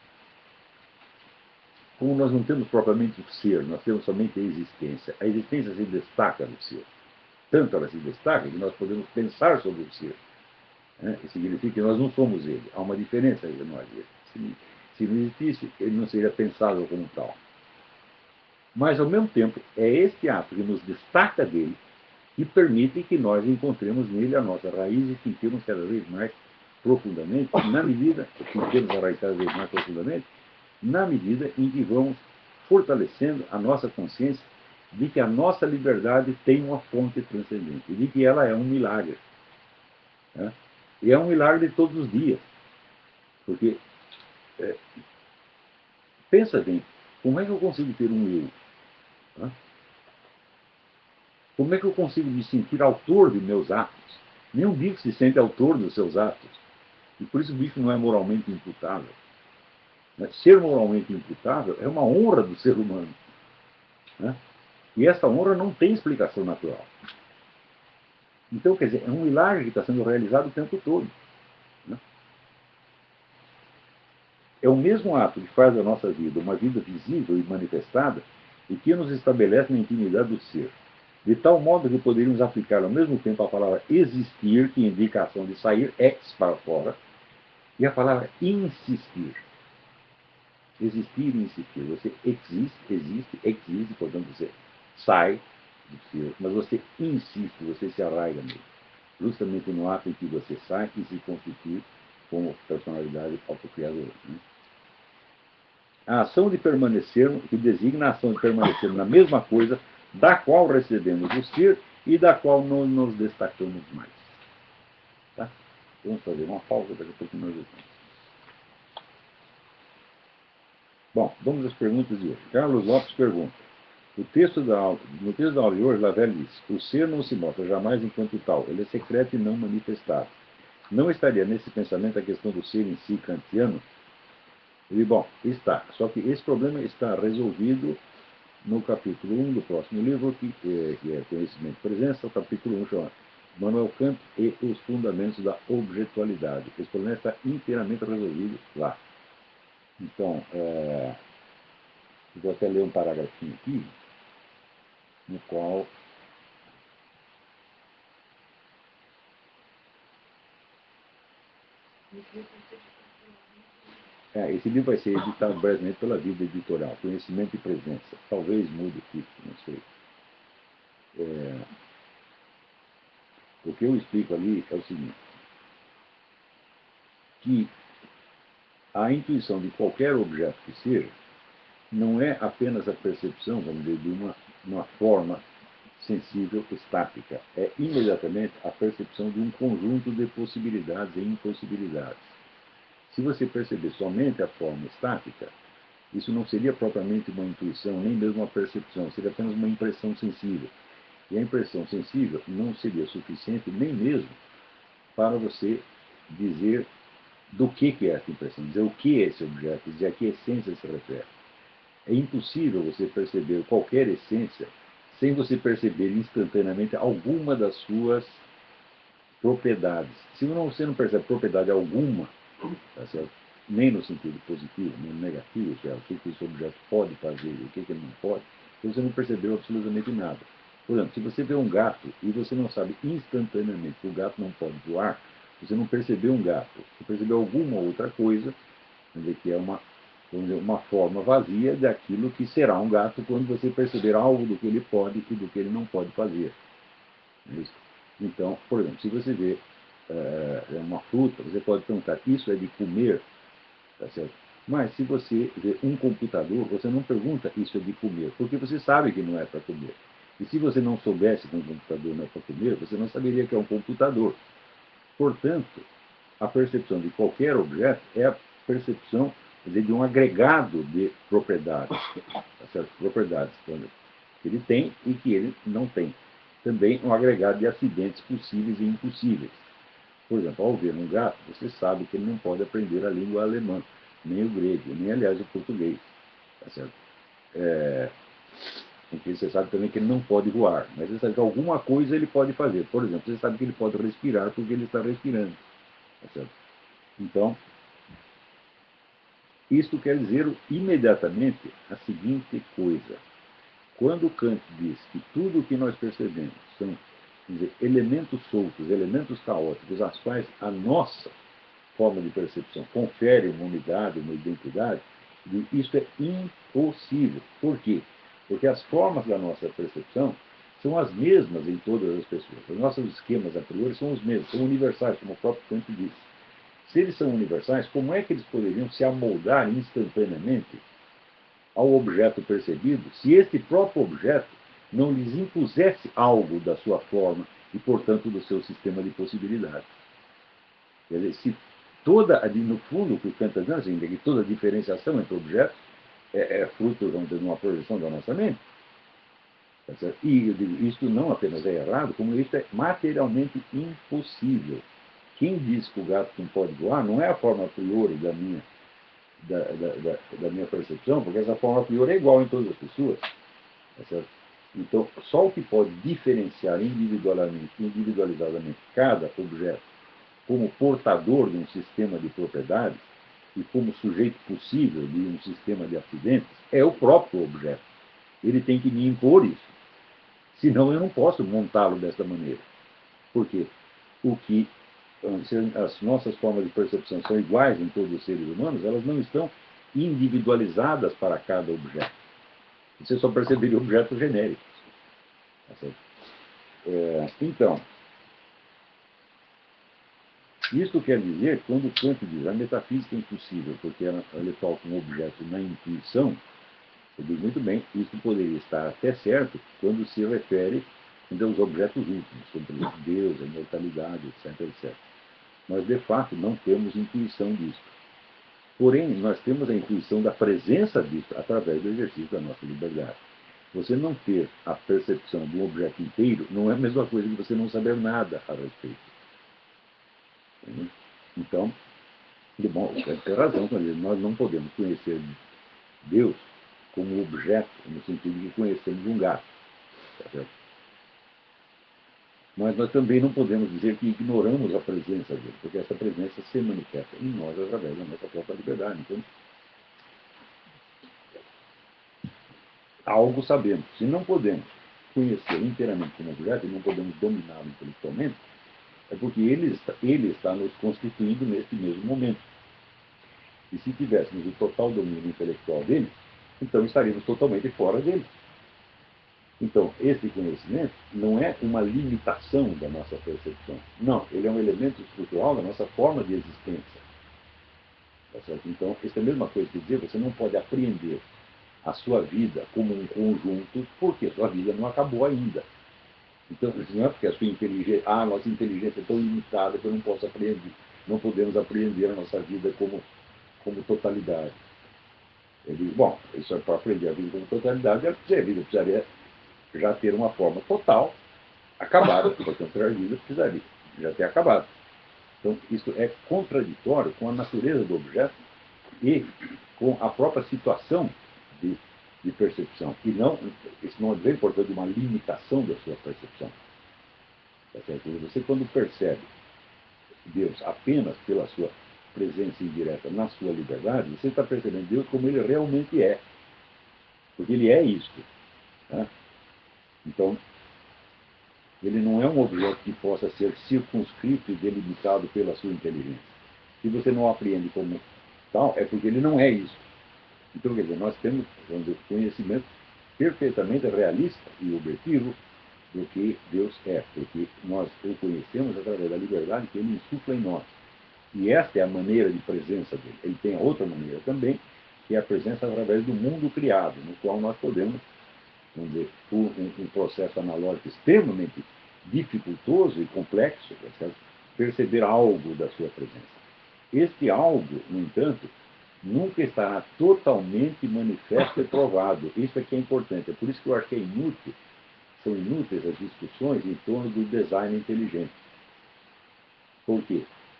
como nós não temos propriamente o ser, nós temos somente a existência se destaca do ser. Tanto ela se destaca que nós podemos pensar sobre o ser. Né? Isso significa que nós não somos ele. Há uma diferença entre nós e ele. Se não existisse, ele não seria pensável como tal. Mas, ao mesmo tempo, é este ato que nos destaca dele e permite que nós encontremos nele a nossa raiz e sentirmos cada vez mais profundamente, na medida que temos a raiz cada vez mais profundamente, na medida em que vamos fortalecendo a nossa consciência de que a nossa liberdade tem uma fonte transcendente, e de que ela é um milagre. Né? E é um milagre de todos os dias. Porque, pensa bem, como é que eu consigo ter um eu? Né? Como é que eu consigo me sentir autor de meus atos? Nenhum bicho se sente autor dos seus atos. E por isso o bicho não é moralmente imputável. Ser moralmente imputável é uma honra do ser humano. Né? E essa honra não tem explicação natural. Então, quer dizer, é um milagre que está sendo realizado o tempo todo. Né? É o mesmo ato que faz da nossa vida uma vida visível e manifestada e que nos estabelece na intimidade do ser. De tal modo que poderíamos aplicar ao mesmo tempo a palavra existir, que indica a ação de sair, ex para fora, e a palavra insistir. Existir e insistir. Você existe, portanto você sai do ser, mas você insiste, você se arraiga nele. Justamente no ato em que você sai e se constitui como personalidade autocriadora. Né? A ação de permanecer, que designa a ação de permanecer na mesma coisa, da qual recebemos o ser e da qual não nos destacamos mais. Tá? Vamos fazer uma pausa, daqui a pouco nós voltamos. Bom, vamos às perguntas de hoje. Carlos Lopes pergunta. No texto da aula de hoje, Lavelle diz: o ser não se mostra jamais enquanto tal, ele é secreto e não manifestado. Não estaria nesse pensamento a questão do ser em si kantiano? E, bom, está. Só que esse problema está resolvido no capítulo 1 do próximo livro, que é Conhecimento e Presença, o capítulo 1 chama Manuel Kant e os Fundamentos da Objetualidade. Esse problema está inteiramente resolvido lá. Então, vou até ler um parágrafinho aqui, no qual esse livro vai ser editado brevemente pela Vida Editorial, Conhecimento e Presença. Talvez mude o título, não sei. O que eu explico ali é o seguinte, que a intuição de qualquer objeto que seja não é apenas a percepção, vamos dizer, de uma forma sensível estática. É imediatamente a percepção de um conjunto de possibilidades e impossibilidades. Se você perceber somente a forma estática, isso não seria propriamente uma intuição, nem mesmo uma percepção, seria apenas uma impressão sensível. E a impressão sensível não seria suficiente nem mesmo para você dizer do que é essa impressão, dizer o que é esse objeto, dizer a que essência se refere. É impossível você perceber qualquer essência sem você perceber instantaneamente alguma das suas propriedades. Se você não percebe propriedade alguma, tá certo? Nem no sentido positivo, nem no negativo, ou seja, o que esse objeto pode fazer e o que ele não pode, você não percebeu absolutamente nada. Por exemplo, se você vê um gato e você não sabe instantaneamente que o gato não pode voar, você não percebeu um gato, você percebeu alguma outra coisa, que é uma forma vazia daquilo que será um gato quando você perceber algo do que ele pode e do que ele não pode fazer. Então, por exemplo, se você vê uma fruta, você pode perguntar, isso é de comer? Tá certo? Mas se você vê um computador, você não pergunta, isso é de comer, porque você sabe que não é para comer. E se você não soubesse que um computador não é para comer, você não saberia que é um computador. Portanto, a percepção de qualquer objeto é a percepção de um agregado de propriedades, tá certo? Propriedades que ele tem e que ele não tem. Também um agregado de acidentes possíveis e impossíveis. Por exemplo, ao ver um gato, você sabe que ele não pode aprender a língua alemã, nem o grego, nem, aliás, o português. Tá certo? Porque você sabe também que ele não pode voar, mas você sabe que alguma coisa ele pode fazer. Por exemplo, você sabe que ele pode respirar porque ele está respirando. Tá certo? Então, isto quer dizer imediatamente a seguinte coisa. Quando Kant diz que tudo o que nós percebemos são dizer, elementos soltos, elementos caóticos, às quais a nossa forma de percepção confere uma unidade, uma identidade, isso é impossível. Por quê? Porque as formas da nossa percepção são as mesmas em todas as pessoas. Os nossos esquemas a priori são os mesmos, são universais, como o próprio Kant disse. Se eles são universais, como é que eles poderiam se amoldar instantaneamente ao objeto percebido se este próprio objeto não lhes impusesse algo da sua forma e, portanto, do seu sistema de possibilidades? Quer dizer, se toda, ali no fundo, o que o Kant está dizendo, assim, que toda diferenciação entre objetos é fruto, vamos dizer, de uma projeção da nossa mente. Tá certo? E eu digo, isso não apenas é errado, como isso é materialmente impossível. Quem diz que o gato não pode voar não é a forma a priori da minha percepção, porque essa forma a priori é igual em todas as pessoas. Tá certo? Então, só o que pode diferenciar individualizadamente cada objeto como portador de um sistema de propriedades e como sujeito possível de um sistema de acidentes é o próprio objeto. Ele tem que me impor isso. Senão eu não posso montá-lo dessa maneira. Porque o que as nossas formas de percepção são iguais em todos os seres humanos, elas não estão individualizadas para cada objeto. Você só perceberia objetos genéricos. Então, isso quer dizer, quando Kant diz a metafísica é impossível, porque ela toca um objeto na intuição, eu digo muito bem, isso poderia estar até certo quando se refere aos objetos últimos, sobre Deus, a imortalidade, etc, etc. Nós, de fato, não temos intuição disso. Porém, nós temos a intuição da presença disso através do exercício da nossa liberdade. Você não ter a percepção de um objeto inteiro não é a mesma coisa que você não saber nada a respeito. Então, de bom, você tem razão quando nós não podemos conhecer Deus como objeto, no sentido de conhecermos um gato. Tá certo? Mas nós também não podemos dizer que ignoramos a presença dele, porque essa presença se manifesta em nós através da nossa própria liberdade. Então, algo sabemos. Se não podemos conhecer inteiramente como objeto e não podemos dominá-lo intelectualmente, é porque ele está nos constituindo nesse mesmo momento. E se tivéssemos o total domínio intelectual dele, então estaríamos totalmente fora dele. Então, esse conhecimento não é uma limitação da nossa percepção. Não, ele é um elemento estrutural da nossa forma de existência. Tá certo? Então, isso é a mesma coisa que dizer, você não pode apreender a sua vida como um conjunto, porque a sua vida não acabou ainda. Então, não é porque a sua inteligência, a nossa inteligência é tão limitada que eu não posso aprender. Não podemos apreender a nossa vida como totalidade. Eu digo, bom, isso é para aprender a vida como totalidade, a vida precisaria já ter uma forma total, acabada, portanto, a vida precisaria já ter acabado. Então, isso é contraditório com a natureza do objeto e com a própria situação de percepção. E não, isso não é portanto, uma limitação da sua percepção. Tá certo? Você, quando percebe Deus apenas pela sua presença indireta na sua liberdade, você está percebendo Deus como ele realmente é. Porque ele é isso. Tá? Então, ele não é um objeto que possa ser circunscrito e delimitado pela sua inteligência. Se você não apreende como tal, é porque ele não é isso. Então, quer dizer, nós temos um conhecimento perfeitamente realista e objetivo do que Deus é, porque nós o conhecemos através da liberdade que ele insufla em nós. E esta é a maneira de presença dele. Ele tem a outra maneira também, que é a presença através do mundo criado, no qual nós podemos, vamos dizer, por um processo analógico extremamente dificultoso e complexo, perceber algo da sua presença. Este algo, no entanto, nunca estará totalmente manifesto e provado. Isso é que é importante. É por isso que eu acho que são inúteis as discussões em torno do design inteligente. Por quê?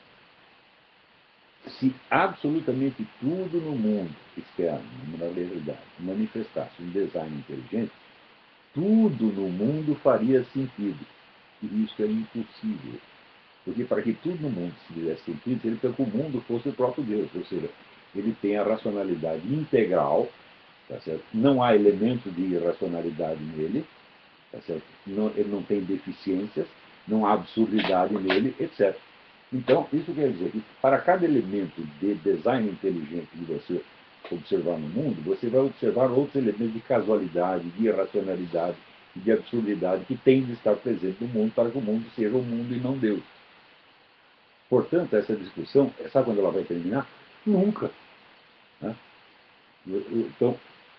Se absolutamente tudo no mundo externo, na realidade, manifestasse um design inteligente, tudo no mundo faria sentido. E isso é impossível. Porque para que tudo no mundo se fizesse sentido, seria que o mundo fosse o próprio Deus. Ou seja, ele tem a racionalidade integral, tá certo? Não há elemento de irracionalidade nele, tá certo? Não, ele não tem deficiências, não há absurdidade nele, etc. Então, isso quer dizer que para cada elemento de design inteligente que você observar no mundo, você vai observar outros elementos de casualidade, de irracionalidade, de absurdidade que tem de estar presente no mundo para que o mundo seja o mundo e não Deus. Portanto, essa discussão, sabe quando ela vai terminar? Nunca. Né? Então,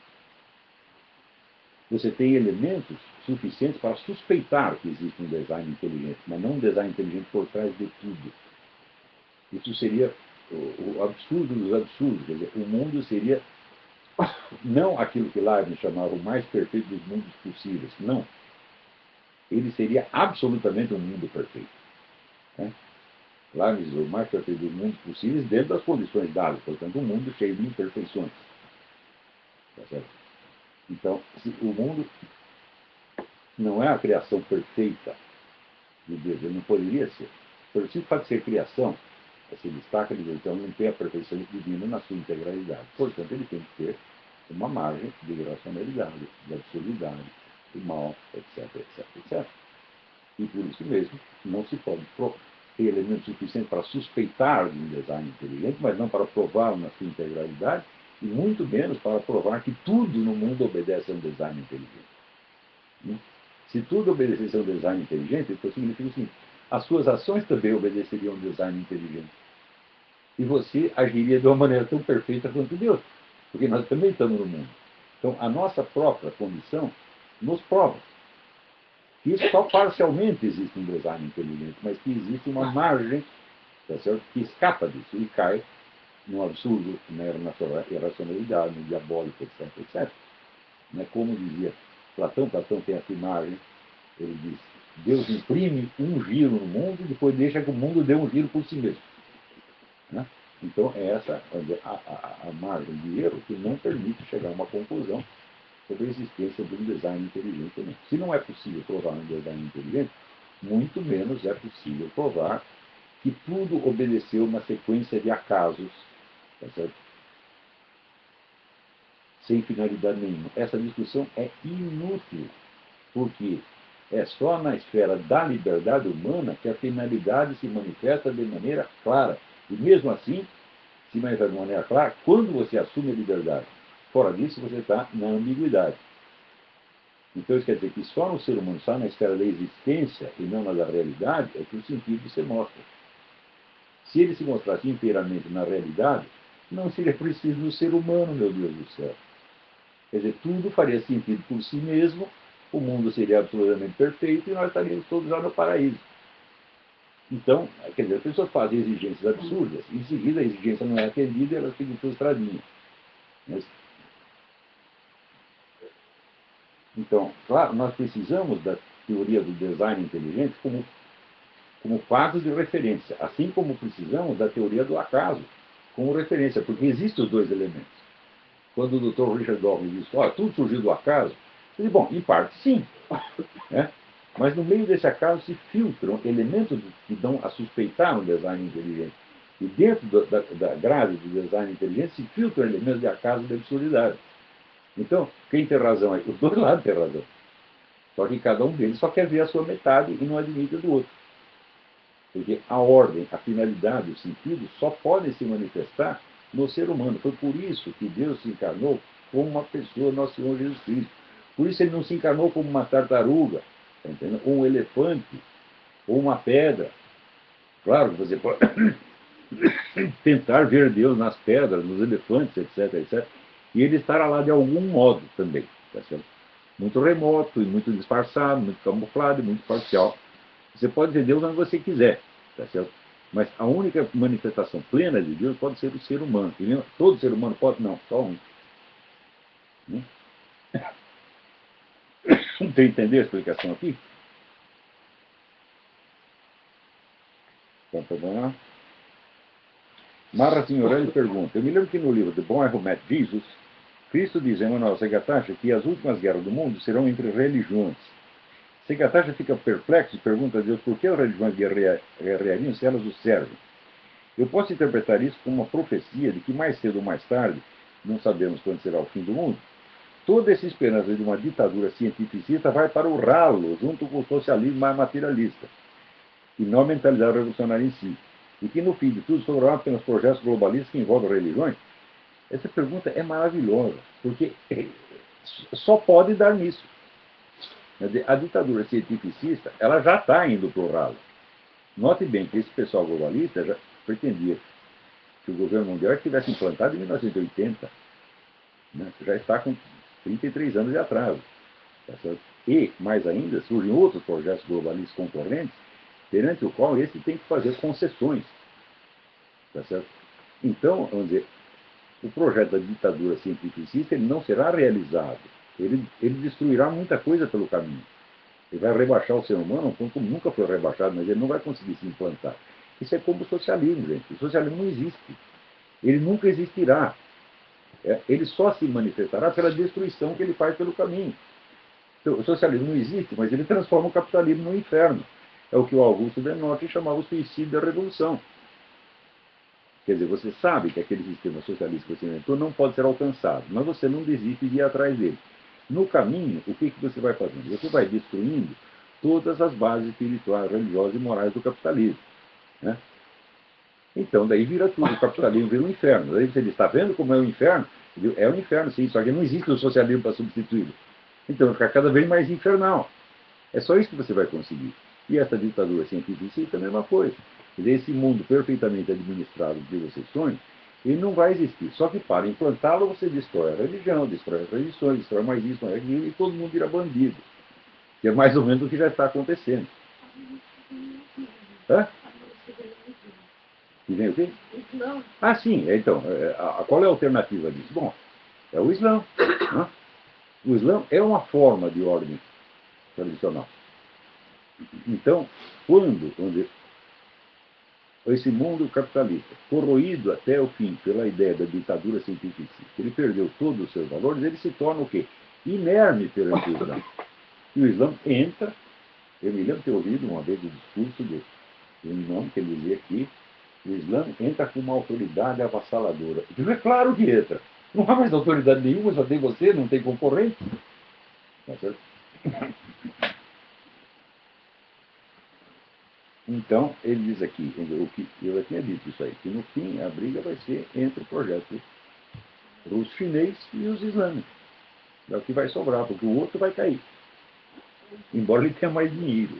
você tem elementos suficientes para suspeitar que existe um design inteligente, mas não um design inteligente por trás de tudo. Isso seria o absurdo dos absurdos. Quer dizer, o mundo seria não aquilo que Leibniz chamava o mais perfeito dos mundos possíveis. Não. Ele seria absolutamente um mundo perfeito. Né? Leibniz, o mais perfeito dos mundos possíveis dentro das condições dadas. Portanto, um mundo cheio de imperfeições. Tá certo? Então, o mundo não é a criação perfeita de Deus. Ele não poderia ser. Por simples fato de ser criação, se destaca de Deus, então não tem a perfeição divina na sua integralidade. Portanto, ele tem que ter uma margem de irracionalidade, de absurdidade, de mal, etc, etc, etc. E por isso mesmo, não se pode ter elementos suficientes para suspeitar de um design inteligente, mas não para prová-lo na sua integralidade, e muito menos para provar que tudo no mundo obedece a um design inteligente. Se tudo obedecesse a um design inteligente, então significa assim, as suas ações também obedeceriam a um design inteligente. E você agiria de uma maneira tão perfeita quanto Deus, porque nós também estamos no mundo. Então, a nossa própria condição nos prova que só parcialmente existe um design inteligente, mas que existe uma margem, tá certo? Que escapa disso e cai no absurdo, na irracionalidade, no diabólico, etc, etc. Né? Como dizia Platão tem essa imagem, ele diz, Deus imprime um giro no mundo e depois deixa que o mundo dê um giro por si mesmo. Né? Então, é essa a margem de erro que não permite chegar a uma conclusão sobre a existência de um design inteligente ou não. Se não é possível provar um design inteligente, muito menos é possível provar que tudo obedeceu uma sequência de acasos, tá certo? Sem finalidade nenhuma. Essa discussão é inútil, porque é só na esfera da liberdade humana que a finalidade se manifesta de maneira clara. E mesmo assim, se manifesta de maneira clara quando você assume a liberdade. Fora disso, você está na ambiguidade. Então, isso quer dizer que só no ser humano, só na esfera da existência e não na da realidade, é que o sentido se mostra. Se ele se mostrasse inteiramente na realidade, não seria preciso o ser humano, meu Deus do céu. Quer dizer, tudo faria sentido por si mesmo, o mundo seria absolutamente perfeito e nós estaríamos todos lá no paraíso. Então, quer dizer, as pessoas fazem exigências absurdas, em seguida a exigência não é atendida e elas ficam frustradinhas. Mas, então, claro, nós precisamos da teoria do design inteligente como quadro de referência, assim como precisamos da teoria do acaso como referência, porque existem os dois elementos. Quando o Dr. Richard Dawkins diz, olha, tudo surgiu do acaso, eu digo, bom, em parte sim, né? Mas no meio desse acaso se filtram elementos que dão a suspeitar um design inteligente. E dentro da grade do design inteligente se filtram elementos de acaso e de absurdidade. Então, quem tem razão aí? Os dois lados têm razão. Só que cada um deles só quer ver a sua metade e não admite a do outro. Porque a ordem, a finalidade, o sentido só podem se manifestar no ser humano. Foi por isso que Deus se encarnou como uma pessoa, nosso Senhor Jesus Cristo. Por isso ele não se encarnou como uma tartaruga, tá entendendo? Ou um elefante, ou uma pedra. Claro que você pode tentar ver Deus nas pedras, nos elefantes, etc, etc. E ele estará lá de algum modo também, tá certo? Muito remoto, e muito disfarçado, muito camuflado, e muito parcial. Você pode ver Deus onde você quiser, tá certo? Mas a única manifestação plena de Deus pode ser o ser humano. E todo ser humano pode? Não, só um. Não entender a explicação aqui? Marra Signorelli pergunta: eu me lembro que no livro The Boy Who Met Jesus, Cristo diz em Manuel Segatacha que as últimas guerras do mundo serão entre religiões. Segatacha fica perplexo e pergunta a Deus por que as religiões guerreariam se elas o servem. Eu posso interpretar isso como uma profecia de que mais cedo ou mais tarde, não sabemos quando será o fim do mundo, toda essa esperança de uma ditadura cientificista vai para o ralo, junto com o socialismo mais materialista, e não a mentalidade revolucionária em si. E que no fim de tudo sobrarão apenas projetos globalistas que envolvem religiões. Essa pergunta é maravilhosa, porque só pode dar nisso. A ditadura cientificista, ela já está indo para o ralo. Note bem que esse pessoal globalista já pretendia que o governo mundial estivesse implantado em 1980. Né? Já está com 33 anos de atraso. Tá certo? E, mais ainda, surgem outros projetos globalistas concorrentes, perante o qual esse tem que fazer concessões. Tá certo? Então, vamos dizer, o projeto da ditadura cientificista ele não será realizado. Ele destruirá muita coisa pelo caminho. Ele vai rebaixar o ser humano, como nunca foi rebaixado, mas ele não vai conseguir se implantar. Isso é como o socialismo, gente. O socialismo não existe. Ele nunca existirá. Ele só se manifestará pela destruição que ele faz pelo caminho. Então, o socialismo não existe, mas ele transforma o capitalismo no inferno. É o que o Augusto Denotti chamava o suicídio da revolução. Quer dizer, você sabe que aquele sistema socialista que você inventou não pode ser alcançado, mas você não desiste de ir atrás dele. No caminho, o que você vai fazendo? Você vai destruindo todas as bases espirituais, religiosas e morais do capitalismo. Né? Então, daí vira tudo. O capitalismo vira um inferno. Daí você diz, está vendo como é o inferno? É um inferno, sim, só que não existe o socialismo para substituí-lo. Então, fica cada vez mais infernal. É só isso que você vai conseguir. E essa ditadura científica é a mesma coisa. Esse mundo perfeitamente administrado que você sonha, ele não vai existir. Só que para implantá-lo, você destrói a religião, destrói as tradições, destrói mais isso, mais aquilo, e todo mundo vira bandido. Que é mais ou menos o que já está acontecendo. Hã? E vem o quê? Islã. Ah, sim. Então, qual é a alternativa disso? Bom, é o Islã. Né? O Islã é uma forma de ordem tradicional. Então, quando esse mundo capitalista, corroído até o fim pela ideia da ditadura científica, ele perdeu todos os seus valores, ele se torna o quê? Inerme perante o Islã. E o Islã entra, eu me lembro de ter ouvido uma vez o discurso do imã que ele dizia aqui, o Islã entra com uma autoridade avassaladora. Eu digo, é claro que entra. Não há mais autoridade nenhuma, só tem você, não tem concorrente. Tá certo? Então, ele diz aqui, o que eu já tinha dito isso aí, que no fim a briga vai ser entre o projeto russo-chinês e os islâmicos. É o que vai sobrar, porque o outro vai cair. Embora ele tenha mais dinheiro.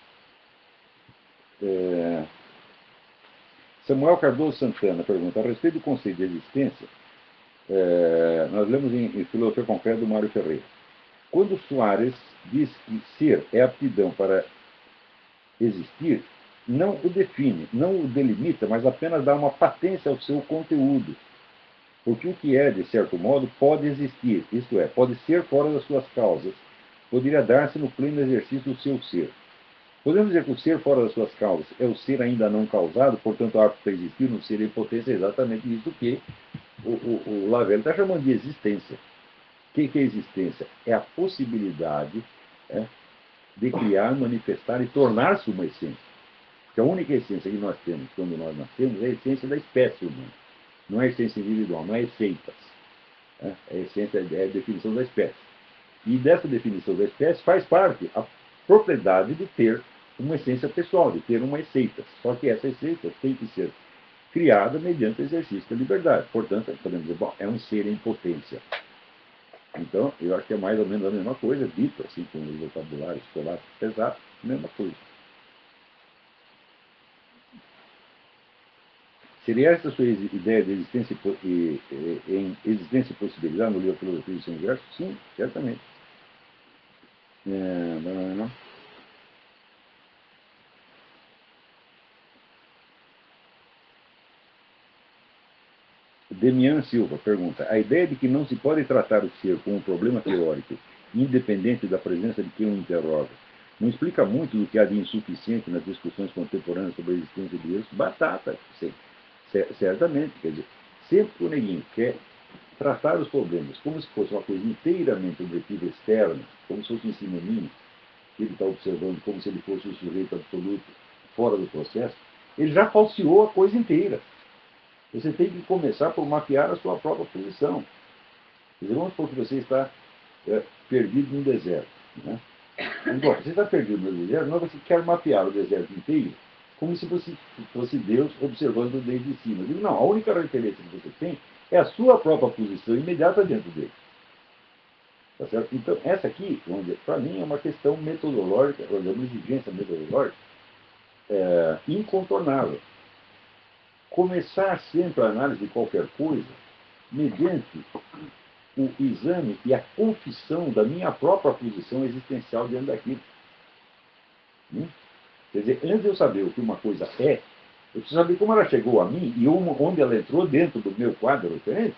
Samuel Cardoso Santana pergunta, a respeito do conceito de existência, nós lemos em Filosofia Concreta do Mário Ferreira. Quando Soares diz que ser é aptidão para existir, não o define, não o delimita, mas apenas dá uma patência ao seu conteúdo. Porque o que é, de certo modo, pode existir, isto é, pode ser fora das suas causas, poderia dar-se no pleno exercício do seu ser. Podemos dizer que o ser fora das suas causas é o ser ainda não causado, portanto, apto para existir, no ser em potência, é exatamente isso que o Lavelle está chamando de existência. O que é existência? É a possibilidade de criar, manifestar e tornar-se uma essência. Porque a única essência que nós temos quando nós nascemos é a essência da espécie humana. Não é a essência individual, não é essências. A essência é a definição da espécie. E dessa definição da espécie faz parte a propriedade de ter uma essência pessoal, de ter uma essência. Só que essa essência tem que ser criada mediante o exercício da liberdade. Portanto, podemos dizer, bom, é um ser em potência. Então, eu acho que é mais ou menos a mesma coisa, dito assim com o vocabulário escolar pesado, mesma coisa. Seria essa a sua ideia de existência em existência e possibilidade no livro Filosofia do Universo? Sim, certamente. Demian Silva pergunta, a ideia de que não se pode tratar o ser como um problema teórico, independente da presença de quem o interroga, Não explica muito do que há de insuficiente nas discussões contemporâneas sobre a existência de Deus. Batata, certamente. Quer dizer, sempre que o neguinho quer tratar os problemas como se fosse uma coisa inteiramente objetiva externa, como se fosse um cineminha, que ele está observando como se ele fosse o sujeito absoluto fora do processo, ele já falseou a coisa inteira. Você tem que começar por mapear a sua própria posição. Quer dizer, vamos supor que você está perdido no deserto. Né? Agora, você está perdido no deserto, mas você quer mapear o deserto inteiro como se fosse Deus observando desde cima. Eu digo, não, a única referência que você tem é a sua própria posição imediata dentro dele. Tá certo? Então, essa aqui, vamos dizer, para mim é uma questão metodológica, uma exigência metodológica incontornável. Começar sempre a análise de qualquer coisa mediante o exame e a confissão da minha própria posição existencial diante daquilo. Quer dizer, antes de eu saber o que uma coisa é, eu preciso saber como ela chegou a mim e onde ela entrou dentro do meu quadro referente.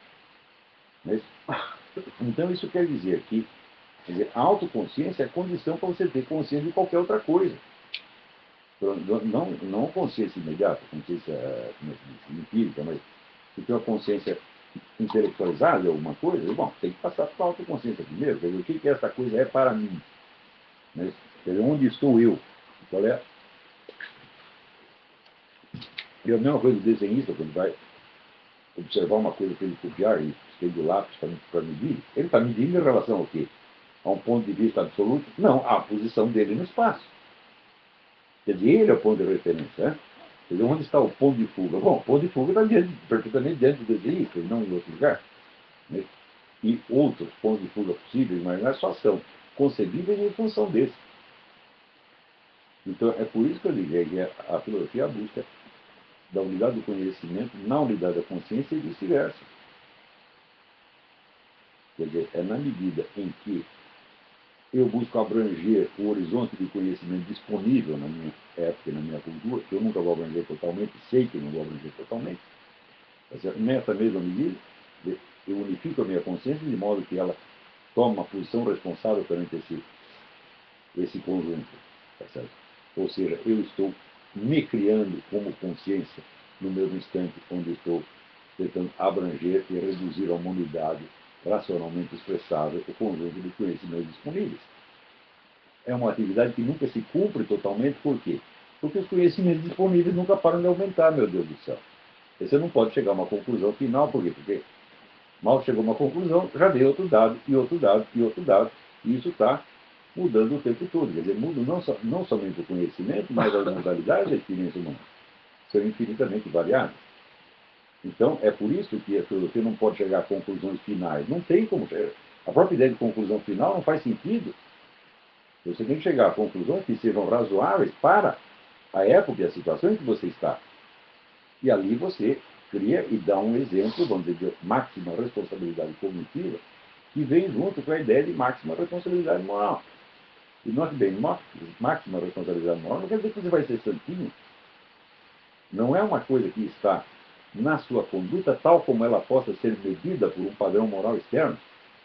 Então, isso quer dizer que a autoconsciência é a condição para você ter consciência de qualquer outra coisa. Não consciência imediata, consciência empírica, mas se tem uma consciência intelectualizada de alguma coisa, bom, tem que passar para a autoconsciência primeiro. Quer dizer, o que essa coisa é para mim? Quer dizer, onde estou eu? Qual é? E a mesma coisa do desenhista, quando vai observar uma coisa para ele copiar e estende o lápis para medir, ele está medindo em relação ao quê? A um ponto de vista absoluto? Não, à posição dele no espaço. Quer dizer, ele é o ponto de referência. Né? Quer dizer, onde está o ponto de fuga? Bom, o ponto de fuga está perfeitamente dentro do desenhista, e não em outro lugar. Né? E outros pontos de fuga possíveis, mas não é só são concebíveis em função desse. Então, é por isso que eu digo que a filosofia é a busca da unidade do conhecimento na unidade da consciência e vice-versa. Quer dizer, é na medida em que eu busco abranger o horizonte de conhecimento disponível na minha época e na minha cultura, que eu nunca vou abranger totalmente, sei que não vou abranger totalmente, nessa mesma medida, eu unifico a minha consciência de modo que ela toma uma posição responsável perante esse conjunto. Tá certo? Ou seja, eu estou me criando como consciência no mesmo instante onde estou tentando abranger e reduzir a uma unidade racionalmente expressável o conjunto de conhecimentos disponíveis. É uma atividade que nunca se cumpre totalmente, por quê? Porque os conhecimentos disponíveis nunca param de aumentar, meu Deus do céu. E você não pode chegar a uma conclusão final, por quê? Porque mal chegou a uma conclusão, já veio outro dado, e outro dado, e outro dado, e isso está mudando o tempo todo. Quer dizer, muda não somente o conhecimento, mas as modalidades da experiência humana são infinitamente variadas. Então, é por isso que você não pode chegar a conclusões finais. Não tem como chegar. A própria ideia de conclusão final não faz sentido. Você tem que chegar a conclusões que sejam razoáveis para a época e a situação em que você está. E ali você cria e dá um exemplo, vamos dizer, de máxima responsabilidade cognitiva, que vem junto com a ideia de máxima responsabilidade moral. E nós bem, máxima responsabilidade moral não quer dizer que você vai ser santinho. Não é uma coisa que está na sua conduta, tal como ela possa ser medida por um padrão moral externo,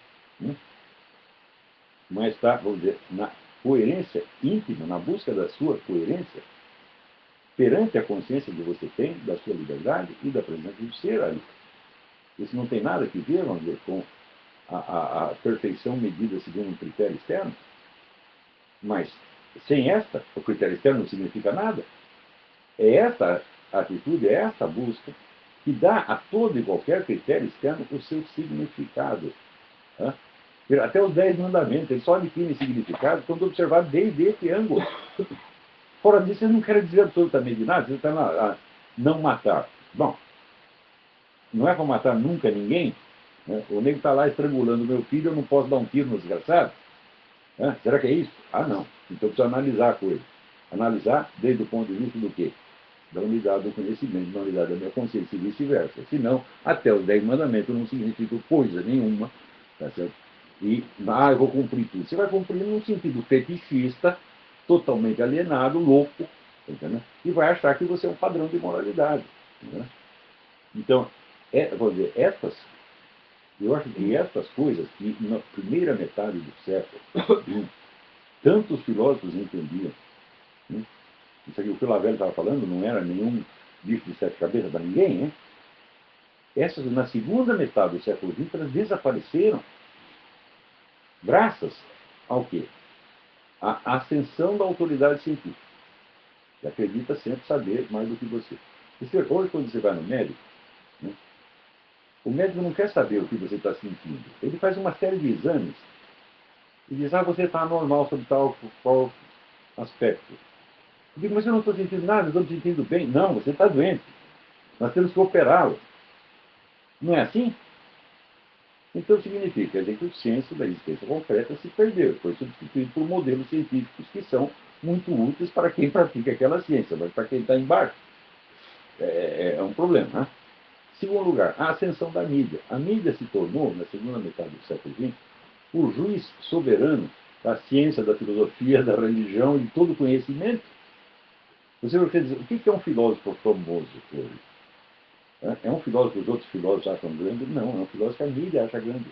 mas está, vamos dizer, na coerência íntima, na busca da sua coerência, perante a consciência que você tem da sua liberdade e da presença do ser ali. Isso não tem nada a ver, vamos dizer, com a perfeição medida segundo um critério externo, mas sem esta, o critério externo não significa nada. É esta atitude, é esta busca que dá a todo e qualquer critério externo o seu significado. Tá? Até os 10 mandamentos, eles só adquirem significado quando observados desde esse ângulo. Fora disso, eles não querem dizer absolutamente nada, você está a não matar. Bom, não é para matar nunca ninguém. Né? O nego está lá estrangulando meu filho, eu não posso dar um tiro no desgraçado. Né? Será que é isso? Ah, não. Então precisa analisar a coisa. Analisar desde o ponto de vista do quê? Da unidade do conhecimento, da unidade da minha consciência e vice-versa. Senão, até os 10 mandamentos não significam coisa nenhuma. Tá certo? E, eu vou cumprir tudo. Você vai cumprir num sentido fetichista, totalmente alienado, louco, entendeu? E vai achar que você é um padrão de moralidade. Entendeu? Então, vou dizer, eu acho que estas coisas que na primeira metade do século XX Tantos filósofos entendiam. Né? Isso aqui, o que o Lavelle estava falando, não era nenhum bicho de sete cabeças para ninguém, né? Essas, na segunda metade do século XX, elas desapareceram. Graças ao quê? À ascensão da autoridade científica, que acredita sempre saber mais do que você. Hoje, quando você vai no médico, né, o médico não quer saber o que você está sentindo. Ele faz uma série de exames e diz, você está anormal sobre tal qual aspecto. Eu digo, mas eu não estou sentindo nada, eu estou me sentindo bem. Não, você está doente. Nós temos que operá-lo. Não é assim? Então significa quer dizer, que o senso da existência concreta se perdeu, foi substituído por modelos científicos que são muito úteis para quem pratica aquela ciência, mas para quem está embaixo é um problema. Né? Segundo lugar, a ascensão da mídia. A mídia se tornou, na segunda metade do século XX, o juiz soberano da ciência, da filosofia, da religião e de todo o conhecimento. Você quer dizer, o que é um filósofo famoso hoje? É um filósofo que os outros filósofos acham grande? Não, é um filósofo que a mídia acha grande.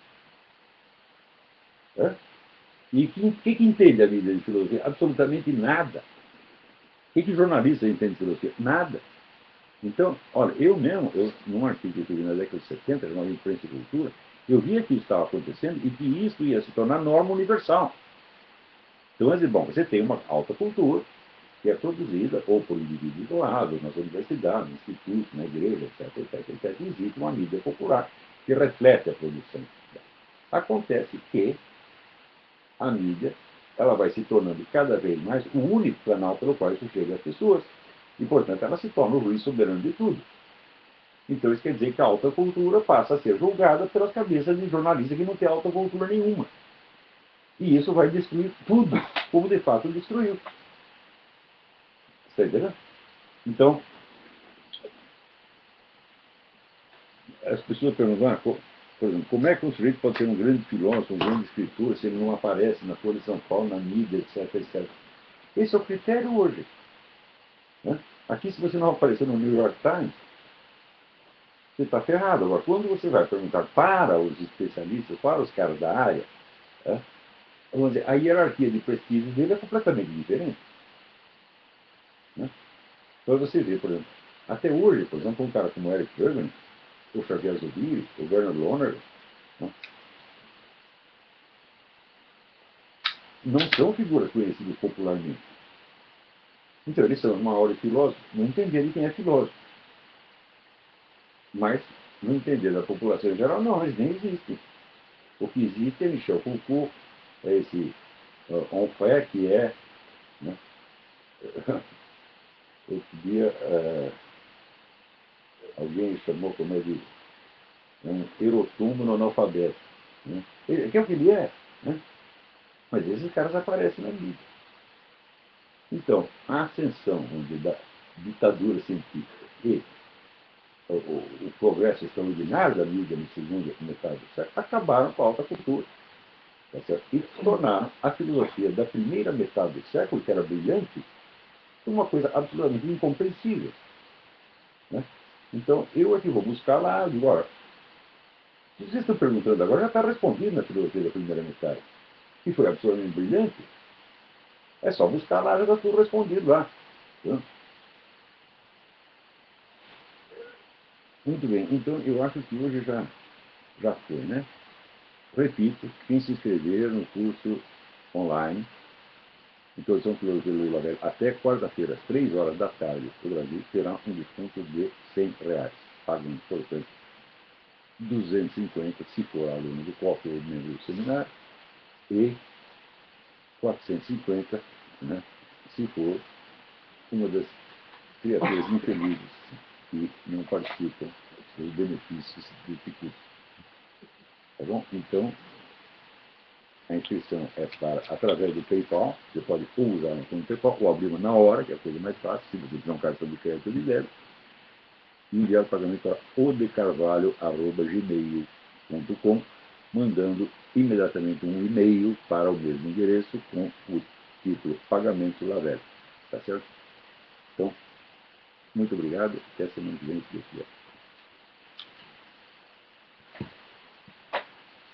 E o que entende a mídia de filosofia? Absolutamente nada. O que jornalista entende de filosofia? Nada. Então, olha, eu mesmo, num artigo que eu escrevi na década de 70, chamado Imprensa e Cultura, eu via que isso estava acontecendo e que isso ia se tornar norma universal. Então, bom, você tem uma alta cultura que é produzida ou por indivíduos isolados, nas universidades, nos institutos, na igreja, etc. E existe uma mídia popular que reflete a produção. Acontece que a mídia ela vai se tornando cada vez mais o único canal pelo qual isso chega às pessoas. E, portanto, ela se torna o juiz soberano de tudo. Então, isso quer dizer que a alta cultura passa a ser julgada pelas cabeças de jornalistas que não têm alta cultura nenhuma. E isso vai destruir tudo, como de fato destruiu. Está entendendo? Então, as pessoas perguntam, por exemplo, como é que um sujeito pode ser um grande filósofo, um grande escritor, se ele não aparece na Folha de São Paulo, na mídia, etc. Esse é o critério hoje. Né? Aqui, se você não aparecer no New York Times, você está ferrado. Agora, quando você vai perguntar para os especialistas, para os caras da área, vamos dizer, a hierarquia de prestígio dele é completamente diferente. Né? Então, você vê, por exemplo, até hoje, por exemplo, um cara como Eric Bergman, o Xavier Zubiri, o Bernard Loner, não são figuras conhecidas popularmente. Então, eles são os maiores filósofos, não entenderam quem é filósofo. Mas, no entender da população em geral, não, eles nem existem. O que existe é Michel Foucault, é esse Onfray, que é, né, outro dia, alguém chamou como é de um erotumbo no analfabeto. Né? Que é o que ele é. Né? Mas esses caras aparecem na mídia. Então, a ascensão da ditadura científica e o progresso extraordinário da mídia no segundo metade do século acabaram com a alta cultura. Tá certo? E tornaram a filosofia da primeira metade do século, que era brilhante, uma coisa absolutamente incompreensível. Né? Então, eu aqui vou buscar lá, digo, olha, se vocês estão perguntando agora, já está respondido na filosofia da primeira metade, que foi absolutamente brilhante. É só buscar lá, já está tudo respondido lá. Tá? Muito bem, então eu acho que hoje já foi, né? Repito, quem se inscrever no curso online, Introdução à Filosofia do Lavelle, até quarta-feira, às 3 horas da tarde, o Brasil terá um desconto de R$ 100. Pagam, portanto, 250 se for aluno do COP ou membro do seminário, e 450, né, se for uma das criaturas infelizes que não participam dos benefícios desse curso. Tá bom? Então, a inscrição é através do PayPal, você pode ou usar no PayPal, ou abrir na hora, que é a coisa mais fácil, se você tiver um cartão de crédito de débito, e enviar o pagamento para odecarvalho@gmail.com, mandando imediatamente um e-mail para o mesmo endereço com o título Pagamento Lavelle. Tá certo? Então, muito obrigado. Até semana que vem, se Deus quiser.